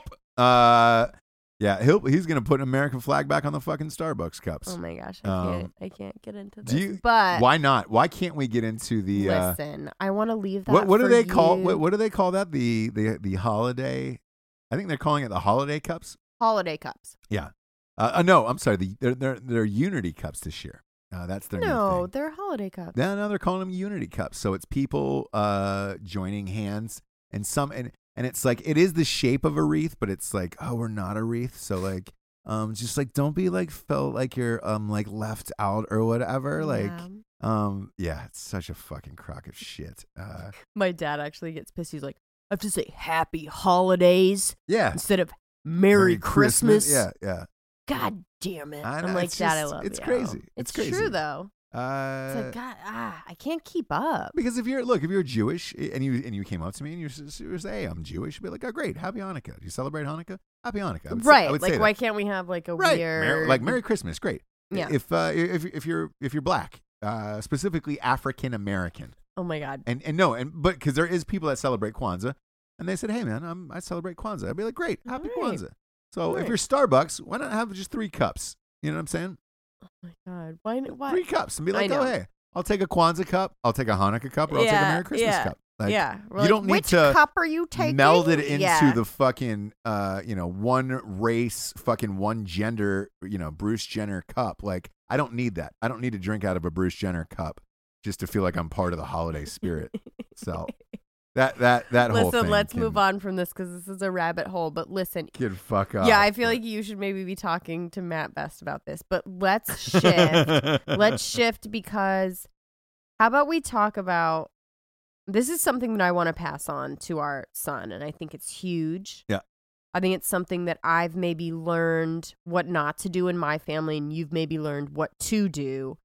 Uh, yeah, he'll he's gonna put an American flag back on the fucking Starbucks cups.
Oh my gosh, I
Um,
can't. I can't get into this.
do you-
but
Why not? Why can't we get into the? Uh,
listen, I want to leave that.
what what do
for
they call
you.
what, what do they call that? The the the holiday. I think they're calling it the holiday cups.
Holiday cups?
Yeah. Uh, uh, no, I'm sorry. The, they're, they're, they're Unity cups this year. Uh, that's their new
No,
thing.
they're holiday cups.
No, no, they're calling them Unity cups. So it's people uh, joining hands and some and and it's like it is the shape of a wreath, but it's like oh, we're not a wreath. So like um, just like don't be like felt like you're um like left out or whatever. Like
Yeah.
um yeah, it's such a fucking crock of shit. Uh,
My dad actually gets pissed. He's like, I have to say Happy Holidays
yeah.
instead of Merry, Christmas.
Yeah, yeah.
God damn it.
I know,
I'm like,
it's
Dad, I
just-
love
it's
you.
crazy.
It's,
It's crazy.
true though.
Uh,
It's like God, ah, I can't keep up.
Because if you're look, if you're Jewish and you and you came up to me and you s- you say, "Hey, I'm Jewish," you'd be like, "Oh, great, Happy Hanukkah." Do you celebrate Hanukkah? Happy Hanukkah. I would say-
Right.
I would
like,
say
why
that.
can't we have like a
right?
weird,
Mer- like Merry Christmas, great.
Yeah.
If uh, if if you're if you're black, uh, specifically African American,
Oh my God.
and and no, and but because there is people that celebrate Kwanzaa, and they said, "Hey, man, I'm, I celebrate Kwanzaa." I'd be like, "Great, Happy
Right.
Kwanzaa." So if
Right.
you're Starbucks, why not have just three cups? You know what I'm saying?
Oh my God. Why? Why?
Three cups, and be
I
like,
know.
"Oh, hey, I'll take a Kwanzaa cup, I'll take a Hanukkah cup, or I'll take a
Yeah,
Merry Christmas
yeah,
cup." Like,
yeah. We're
you
like,
don't need
Which
to
cup are you taking?
meld it into
yeah.
the fucking uh you know one race fucking one gender you know Bruce Jenner cup. Like I don't need that. I don't need to drink out of a Bruce Jenner cup just to feel like I'm part of the holiday spirit. So that that that whole
Listen,
thing
let's
can,
move on from this because this is a rabbit hole. But listen,
can fuck up.
yeah, I feel like you should maybe be talking to Matt Best about this. But let's shift. let's shift because how about we talk about this is something that I want to pass on to our son, and I think it's huge.
Yeah.
I think it's something that I've maybe learned what not to do in my family, and you've maybe learned what to do.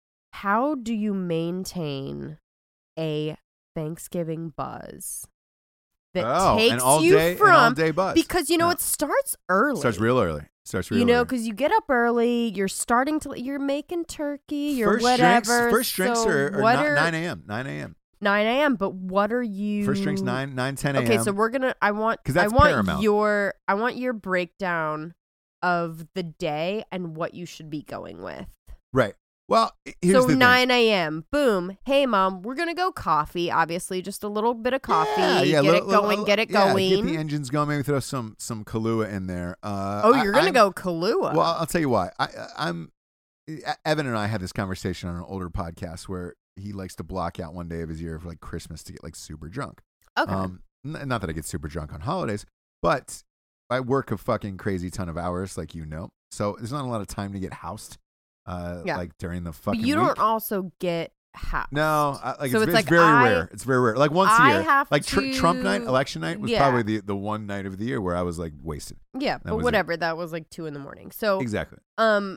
How do you maintain a Thanksgiving buzz that
oh,
takes
an all
you
day,
from
an all day buzz.
because you know
Yeah.
it starts early.
starts real early. Starts real
You know,
early.
because you get up early, you're starting to, you're making turkey, you're
first
whatever.
drinks, first drinks
so
are, are
what
not
are,
nine a.m. nine a.m.
nine a.m. But what are you?
First drinks nine, nine, ten a.m.
Okay, so we're gonna. I want.
'Cause that's
I want
paramount.
your. I want your breakdown of the day and what you should be going with.
Right. Well, here's
so
the
nine a.m. Boom. Hey, mom, we're gonna go coffee. Obviously, just a little bit of coffee.
Yeah, yeah,
get
little-
it going.
little-
get it
yeah,
going.
Get the engines going. Maybe throw some some Kahlua in there. Uh,
oh,
I-
you're gonna
I'm-
go Kahlua.
Well, I'll tell you why. I, I'm Evan and I had this conversation on an older podcast where he likes to block out one day of his year for like Christmas to get like super drunk.
okay.
Um, n- not that I get super drunk on holidays, but I work a fucking crazy ton of hours, like you know. So there's not a lot of time to get housed. Uh,
Yeah.
like during the
but
fucking
you
week.
don't also get housed.
No, I, like
So
it's,
it's
it's
like
very
I-
rare. It's very rare. Like once a
I
year.
have
Like tr- Trump night,
to-
election night was
Yeah.
probably the, the one night of the year where I was like wasted.
Yeah,
That
but
was it.
whatever. That was like two in the morning. So
Exactly.
Um,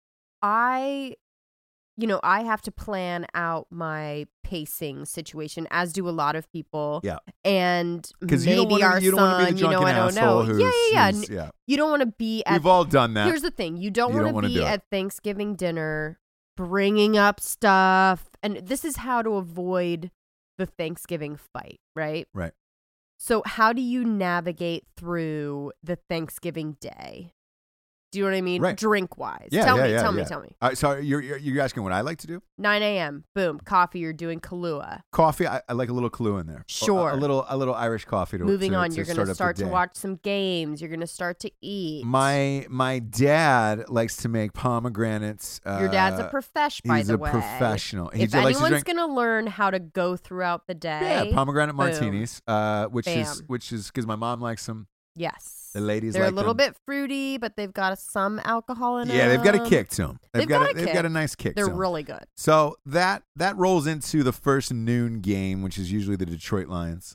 I, you know, I have to plan out my pacing situation, as do a lot of people.
Yeah.
And
Because
maybe
you don't want
our
to. You don't
son,
want to be the
you know,
drunken
I don't know.
asshole who's,
yeah, yeah, yeah.
who's- yeah.
You don't want to be at.
We've all done that.
Here's the thing: you don't
You don't
want
wanna
to
do
be
it.
at Thanksgiving dinner bringing up stuff, and this is how to avoid the Thanksgiving fight, right?
Right.
So, how do you navigate through the Thanksgiving day? Do you know what I mean?
Right.
Drink wise.
Yeah,
tell
yeah,
me,
yeah,
tell me,
yeah.
tell me.
Uh, so you're, you're you're asking what I like to do?
nine a.m. Boom. Coffee. You're doing Kahlua.
Coffee. I, I like a little Kahlua in there.
Sure.
A, a little a little Irish coffee. To,
Moving
to,
on.
to
You're
start
going to
up the
start to
day.
watch some games. You're going to start to eat.
My my dad likes to make pomegranates. Uh,
Your dad's a profesh, by
he's
the
a
way.
professional. He
If
likes to
anyone's
drink-
going to learn how to go throughout the day,
yeah, pomegranate
boom.
martinis, uh, which is
Bam.
which is because my mom likes them.
yes.
The ladies
They're
like
a little
them.
bit fruity, but they've got some alcohol in them.
Yeah, they've got a kick to them. They've,
They've
got,
got
a,
a
they've
kick.
got a nice kick.
They're
to 'em.
really good.
So that that rolls into the first noon game, which is usually the Detroit Lions.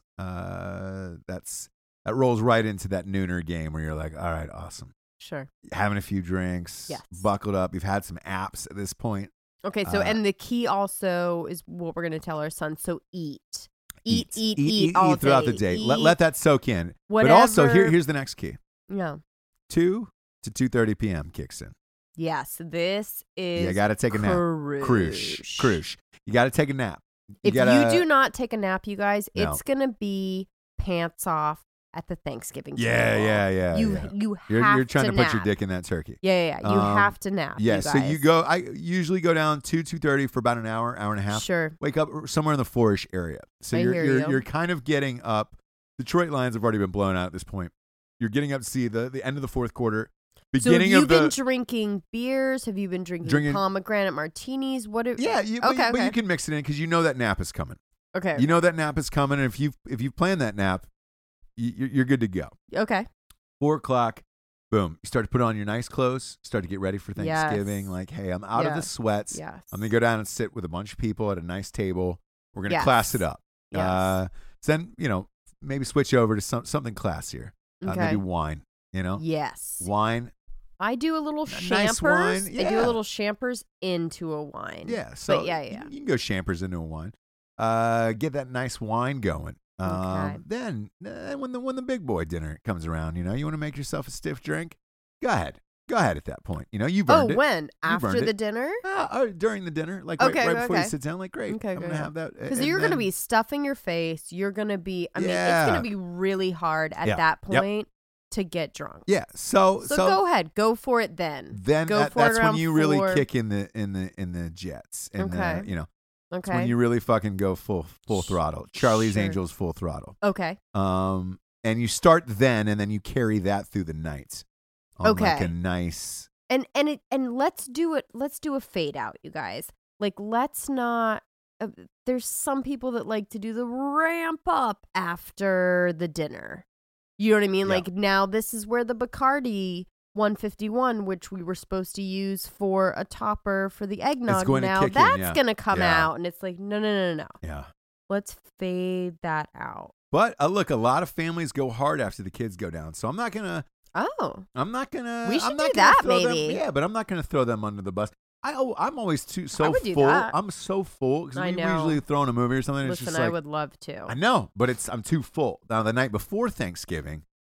Uh, that's that rolls right into that nooner game where you're like, all right, awesome,
Sure.
having a few drinks,
Yes.
buckled up. You've had some apps at this point.
Okay, so
Uh,
and the key also is what we're going to tell our son. So eat. Eat, eat, eat,
eat,
all
eat throughout
day.
the day.
Eat,
Let let that soak in. But also here
whatever-
here's the next key.
Yeah.
Two to two thirty p.m. kicks in.
Yes, this is
You got to take a nap.
cruise.
Cruise, cruise. You got to take a nap. You
If
gotta,
you do not take a nap, you guys,
No.
it's going to be pants off at the Thanksgiving
yeah,
table.
yeah, yeah.
You
yeah.
you have
You're, you're trying
to,
to, put
nap.
your dick in that turkey.
Yeah, yeah, yeah. You
Um,
have to nap.
Yeah,
you
so you
guys.
go. I usually go down two two thirty for about an hour, hour and a half.
Sure.
Wake up somewhere in the four-ish area. So
I
you're
hear
you're
you.
you're kind of getting up. Detroit Lions have already been blown out at this point. You're getting up to see the the end of the fourth quarter,
So have
beginning
you
of the
been drinking beers? Have you been drinking,
Drinking-
pomegranate martinis? What? Have,
yeah. You, but,
Okay,
you, but
okay.
you can mix it in because you know that nap is coming.
Okay.
You know that nap is coming, and if you if you plan that nap, you, you're you're good to go.
Okay.
Four o'clock, boom. You start to put on your nice clothes. Start to get ready for Thanksgiving.
Yes.
Like, hey, I'm out of the
Yes.
sweats.
Yes.
I'm gonna go down and sit with a bunch of people at a nice table. We're gonna
Yes.
class it up.
Yes.
Uh, so then you know maybe switch over to some something classier. Uh,
Okay.
maybe wine. You know,
Yes.
wine.
I do a little
A
champers.
nice wine,
I do
yeah.
a little champers into a wine.
Yeah. So
yeah, yeah.
You, you can go champers into a wine. Uh, get that nice wine going. Um,
Okay.
Then uh, when the when the big boy dinner comes around, you know, you want to make yourself a stiff drink. Go ahead. Go ahead at that point. You know, you've
Oh,
earned it.
when?
You've
After
earned
the
it.
dinner?
Ah, or during the dinner, like right,
Okay,
right before you
okay.
sit down, like great.
Okay,
I'm
good.
gonna have that.
Because
and
you're going to
then-
be stuffing your face. You're going to be, I mean,
Yeah.
it's going to be really hard at
Yeah.
that
Yep.
point to get drunk.
Yeah. So
So,
so,
go ahead. Go for it then.
then
go
that,
for it
that's when
around
you really
four.
kick in the in the in the jets. And
Okay.
the, you know, it's
Okay.
when you really fucking go full full
Sh-
throttle. Charlie's
sure.
Angels full throttle.
okay.
Um, and you start then, and then you carry that through the night. On Like
Okay.
a nice.
And and it and let's do it. Let's do a fade out, you guys. Like, let's not. Uh, there's some people that like to do the ramp up after the dinner. You know what I mean?
Yeah.
Like, now this is where the Bacardi one fifty-one, which we were supposed to use for a topper for the eggnog,
going to
now
kick in,
that's
yeah.
gonna come
Yeah.
out, and it's like, no, no, no, no, no.
Yeah.
Let's fade that out.
But uh, look, a lot of families go hard after the kids go down. So I'm not gonna.
Oh,
I'm not gonna.
We should
I'm not
do
gonna
that,
throw them-
maybe.
yeah, but I'm not gonna throw them under the bus. I oh, I'm always too so
would do
full.
that.
I'm so full because
I
we
know.
usually throw in a movie or something. It's
listen,
just like
I would love to.
I know, but it's I'm too full. Now the night before Thanksgiving,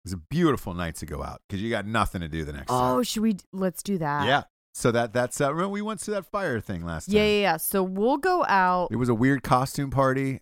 was a beautiful night to go out because you got nothing to do the next
Oh,
time.
should we? Let's do that.
Yeah. So that that's uh, remember we went to that fire thing last time.
Yeah, yeah, yeah. So we'll go out.
It was a weird costume party.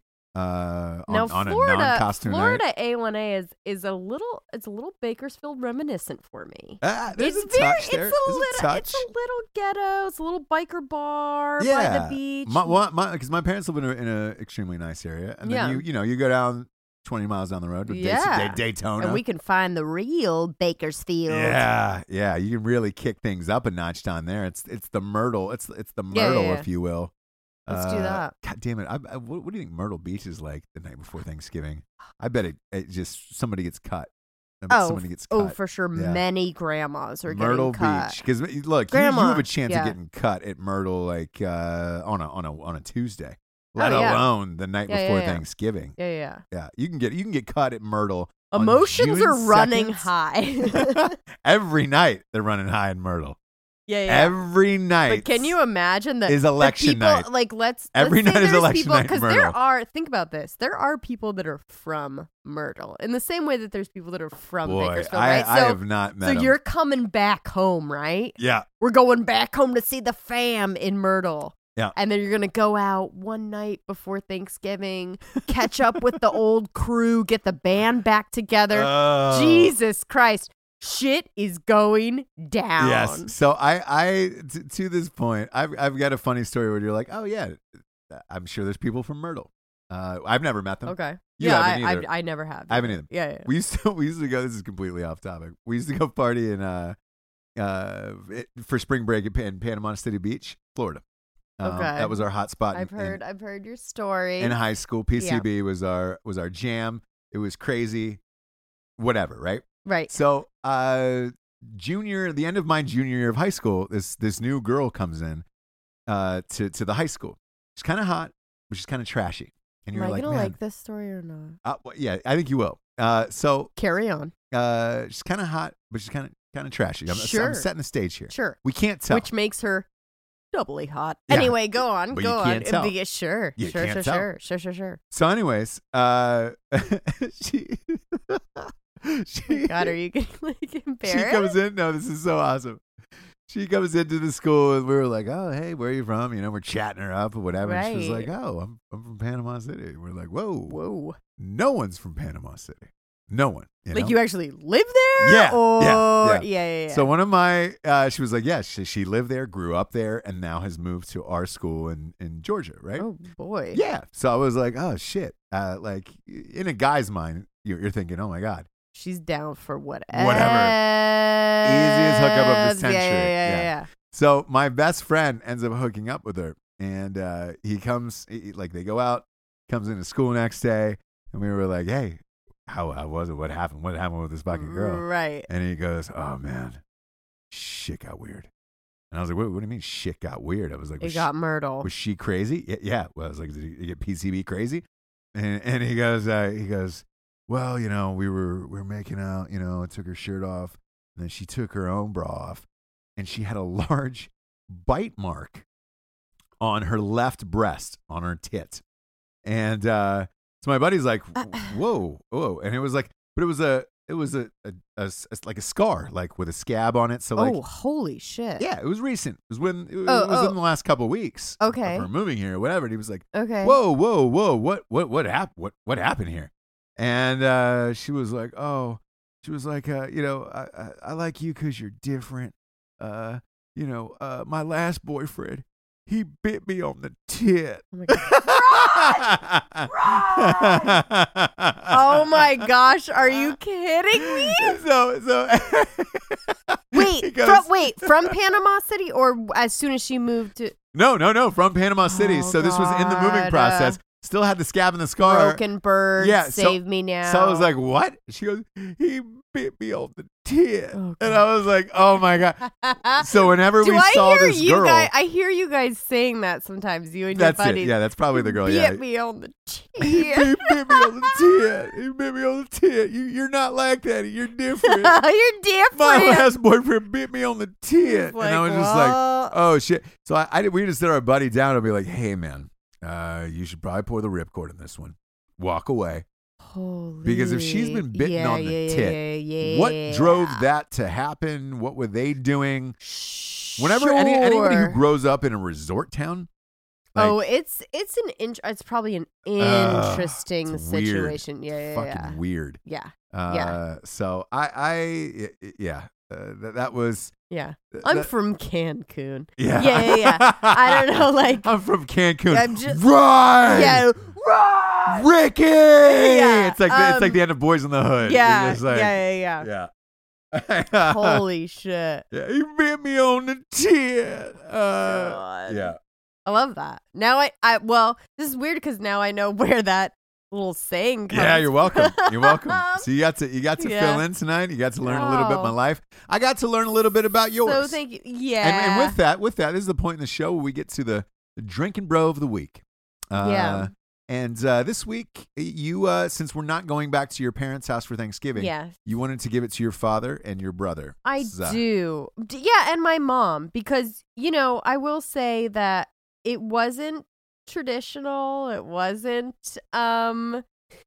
Uh, on,
Now,
on
Florida,
a non-costume
Florida
night.
A one A is is a little it's a little Bakersfield reminiscent for me.
Ah, there's
It's
a
very
touch there.
it's a
There's
little
touch.
it's a little ghetto. It's a little biker bar by
yeah.
the beach.
My, well, my, because my parents live in a, in a extremely nice area, and
Yeah.
then you you know you go down twenty miles down the road to
Yeah.
Day- Day- Daytona,
and we can find the real Bakersfield.
yeah, yeah, you can really kick things up a notch down there. It's it's the Myrtle, it's it's the
Yeah, yeah,
Myrtle,
yeah.
if you will.
Let's do
Uh,
that.
God damn it! I, I, what, what do you think Myrtle Beach is like the night before Thanksgiving? I bet it, it just somebody gets cut. I bet
Oh,
somebody gets cut.
oh, for sure.
Yeah.
Many grandmas are
Myrtle
getting cut.
Beach, because look, you, you
Grandma,
have a chance
yeah.
of getting cut at Myrtle like uh, on a on a on a Tuesday, let
Oh, yeah.
alone the night
Yeah,
before
yeah, yeah.
Thanksgiving.
Yeah, yeah.
Yeah, you can get you can get cut at Myrtle. on
Emotions
June
are running
second.
high.
Every night they're running high in Myrtle.
yeah, yeah.
Every night.
But can you imagine that
is
the
election
people,
night.
Like, let's
Every
let's say
night is
there's
election
people,
night in
because
Myrtle.
there are. Think about this. There are people that are from Myrtle, in the same way that there's people that are from
Boy,
Bakersfield,
I,
right?
I
so,
have not met
so
'em.
you're coming back home, right?
Yeah.
We're going back home to see the fam in Myrtle.
Yeah.
And then you're going to go out one night before Thanksgiving, catch up with the old crew, get the band back together.
Oh.
Jesus Christ. Shit is going down.
Yes. So I, I t- to this point, I've I've got a funny story where you're like, oh yeah, I'm sure there's people from Myrtle. Uh, I've never met them.
Okay.
You
yeah,
haven't
I,
either.
I I never have.
I haven't either.
Yeah, yeah.
We used to we used to go. This is completely off topic. We used to go party in uh uh it, for spring break in, in Panama City Beach, Florida. Um,
Okay.
That was our hot spot.
I've
in,
heard
in,
I've heard your story.
in high school. P C B was our was our jam. It was crazy. Whatever, right?
right.
So, uh, junior, the end of my junior year of high school, this this new girl comes in, uh, to to the high school. She's kind of hot, but she's kind of trashy. And
Am
you're
I
like,
gonna
man,
like this story or not?
uh, well, yeah, I think you will. Uh, so,
Carry on.
uh, she's kind of hot, but she's kind of kind of trashy. I'm,
Sure.
I'm setting the stage here.
Sure.
We can't tell.
Which makes her doubly hot.
Yeah.
Anyway, go on.
But
go
you
on.
can't tell.
Yeah, sure.
You
sure,
can't
sure,
tell.
sure, sure, sure, sure.
So, anyways, uh, she. she
God, are you getting like embarrassed?
She comes in. No, this is so awesome. She comes into the school and we were like, "Oh, hey, where are you from?" You know, we're chatting her up or whatever. And she was
Right.
like, "Oh, I'm I'm from Panama City." And we're like, "Whoa,
Whoa.
no one's from Panama City. No one." You
Like
know?
you actually live there?
Yeah,
Or
yeah, yeah.
yeah, yeah, yeah.
So one of my, uh, she was like, "Yes, she, she lived there, grew up there, and now has moved to our school in in Georgia, right?"
Oh boy.
Yeah. So I was like, "Oh shit!" Uh, like in a guy's mind, you're, you're thinking, "Oh my god."
She's down for whatever.
Whatever. Easiest hookup of the century.
Yeah, yeah, yeah,
Yeah.
yeah.
So my best friend ends up hooking up with her, and uh, he comes, he, like they go out, comes into school next day, and we were like, "Hey, how, how was it? What happened? What happened with this fucking girl?"
Right.
And he goes, "Oh man, shit got weird." And I was like, "What, what do you mean shit got weird?" I was like,
It
was,
got
she,
Myrtle.
was she crazy? Yeah, yeah. Well, I was like, "Did you get P C B crazy?" And and he goes, uh, he goes, "Well, you know, we were we were making out, you know, I took her shirt off, and then she took her own bra off, and she had a large bite mark on her left breast, on her tit." And uh, so my buddy's like, "Whoa, whoa!" And it was like, but it was a, it was a, a, a- a- like a scar, like with a scab on it. So like,
Oh, holy shit.
yeah, it was recent. It was when it,
Oh,
it was
oh.
in the last couple of weeks.
Okay.
of her moving here or whatever. And he was like,
Okay.
"Whoa, whoa, whoa! What, what, what happened? What, what happened here?" And uh, she was like, "Oh," she was like, uh, "You know, I, I, I like you because you're different. Uh, you know, uh, my last boyfriend, he bit me on the tit."
Oh my, oh my gosh, are you kidding me?
So, so he
Wait,
goes-
from, wait, from Panama City or as soon as she moved to
no, no, no, from Panama City.
Oh,
so this was in the moving
God.
process. Still had the scab and the scar.
Broken Bird,
Yeah, so-
Save Me Now?
So I was like, "What?" She goes, "He bit me on the tit,"
Oh,
and I was like, "Oh my god!" So whenever
Do
we
I
saw
hear
this
you
girl,
guys? I hear you guys saying that sometimes. You and
that's
your
it.
buddies.
Yeah, that's probably the girl.
Bit
Yeah,
me on the
he
tit.
bit, bit me on the tit. He bit me on the tit. You, you're not like that. You're different.
You're different.
My last boyfriend bit me on the tit,
Like,
and I was just like,
what?
"Oh shit!" So I, I we just sit our buddy down and be like, "Hey man, uh, you should probably pour the ripcord in this one. Walk away."
Holy.
Because if she's been bitten
yeah,
on the
yeah,
tit,
yeah, yeah,
what
yeah.
drove that to happen? What were they doing?
Sure.
Whenever any, anybody who grows up in a resort town, like,
oh, it's it's an int- it's probably an
uh,
interesting
it's weird.
situation. Yeah, yeah,
fucking
yeah.
weird.
Yeah,
Uh,
yeah.
So I, I, yeah, uh, that, that was.
yeah. I'm
that-
from Cancun.
Yeah,
Yeah, yeah, yeah. I don't know, like
I'm from Cancun.
I'm just-
right.
yeah, right.
Ricky.
Yeah,
It's like the, it's like
um,
the end of Boys in the Hood. You're
Yeah,
just like,
yeah, yeah, yeah.
yeah.
Holy shit.
Yeah, he bit me on the tit. Uh,
God.
yeah.
I love that. Now I, I well, this is weird because now I know where that little saying comes
Yeah, you're welcome. You're welcome.
from.
So you got to you got to
Yeah.
fill in tonight. You got to learn a little bit of my
Oh.
life. I got to learn a little bit about yours.
So thank you. Yeah.
And, and with that, with that, this is the point in the show where we get to the, the drinking bro of the week. Uh,
Yeah.
And uh, this week, you uh, since we're not going back to your parents' house for Thanksgiving,
Yeah.
you wanted to give it to your father and your brother.
I
So-
do. D- Yeah, and my mom, because, you know, I will say that it wasn't traditional. It wasn't, um,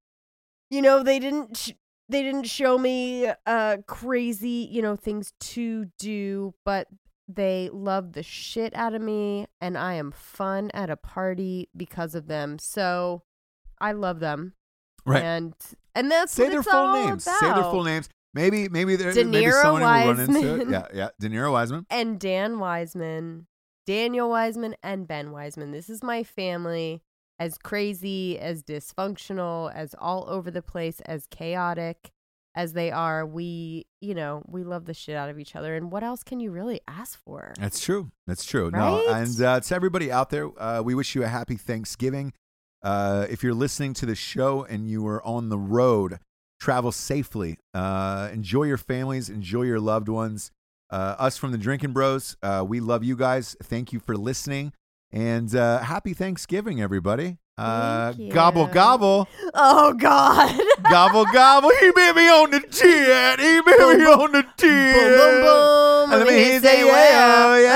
you know, they didn't, sh- they didn't show me uh, crazy, you know, things to do, but they love the shit out of me, and I am fun at a party because of them. So I love them.
Right.
And, and that's
Say
what
their
it's
full
all
names.
about.
Say their full names. Maybe maybe there
De
maybe
Niro
someone will run into it.
Wiseman.
Yeah, yeah. De Niro Wiseman.
And Dan Wiseman, Daniel Wiseman, and Ben Wiseman. This is my family. As crazy, as dysfunctional, as all over the place, as chaotic as they are, we, you know, we love the shit out of each other. And what else can you really ask for?
That's true. That's true. No,
Right?
and uh, to everybody out there, uh, we wish you a happy Thanksgiving. Uh, if you're listening to the show and you are on the road, travel safely. Uh, enjoy your families. Enjoy your loved ones. Uh, us from the Drinking Bros, uh, we love you guys. Thank you for listening. And uh, happy Thanksgiving, everybody. Uh,
Thank you.
gobble, gobble.
Oh, God.
Gobble, gobble. He bit me on the tit. He bit
Boom,
me
boom.
on the tit.
Boom, boom, boom.
And
Let me hear you say,
yeah,
well,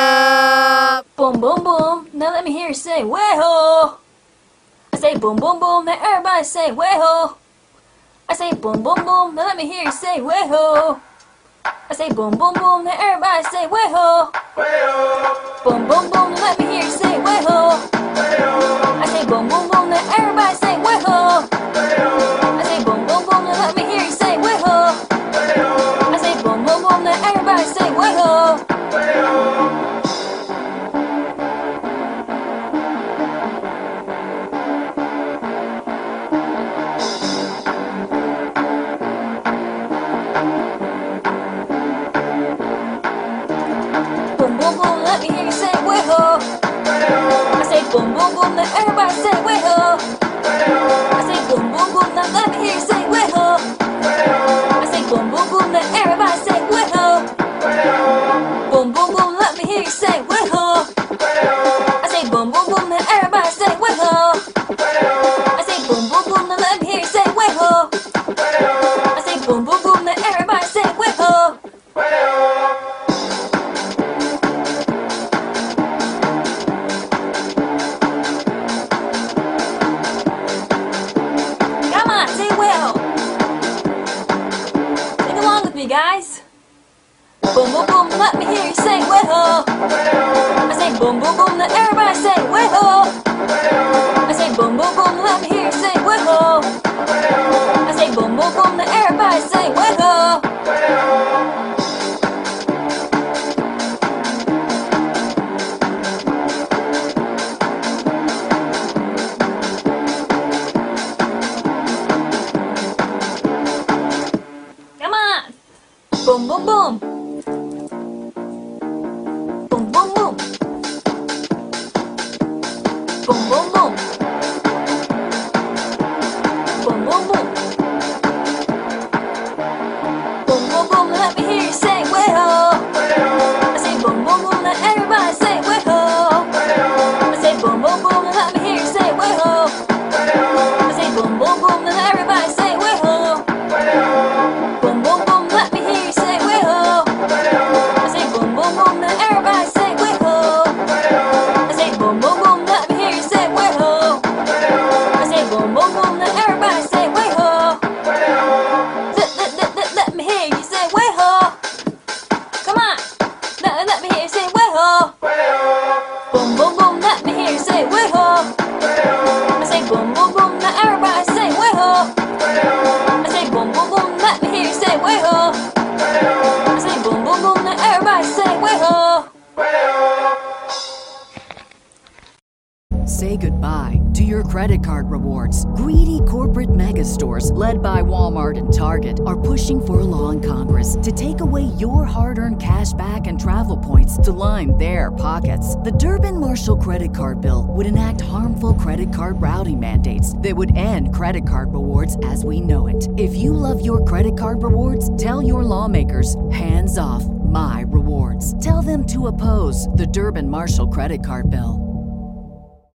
yeah.
Boom, boom, boom. Now let me hear you say, way-ho. I say boom, boom, boom. Now everybody say, way-ho. I say boom, boom, boom. Now let me hear you say, way-ho. I say boom, boom, boom. Now everybody say, way-ho. Boom, boom, boom. Now let me hear you say, way-ho. I say boom, boom, boom. Now everybody say, way-ho. I say boom, boom, boom. Now let me hear you say, way-ho. I say boom, boom, boom. Now everybody say, way-ho. Boom, boom, boom, let me hear you say, way-ho. I say boom, boom, boom, now everybody say, way-ho. I say boom, boom, boom, now let me hear you say, way-ho. I say boom, boom, boom, now everybody say, way-ho. Boom, boom, boom, let me hear you say, way-ho. I say boom, boom, boom, now everybody say, way-ho. I say boom, boom, boom, now let me hear you say, way-ho. I say boom, boom, boom, now everybody say, way-ho. Come on, say well. Sing along with me, guys. Boom, boom, boom, let me hear you say well. I say boom, boom, boom, let everybody say well. I say boom, boom, boom, let me hear you say well. I say boom, boom, boom, let everybody say well. Come on. Boom, boom, boom. Boom, boom, boom.
to your credit card rewards. Greedy corporate mega stores, led by Walmart and Target, are pushing for a law in Congress to take away your hard-earned cash back and travel points to line their pockets. The Durbin-Marshall credit card bill would enact harmful credit card routing mandates that would end credit card rewards as we know it. If you love your credit card rewards, tell your lawmakers, hands off my rewards. Tell them to oppose the Durbin-Marshall credit card bill.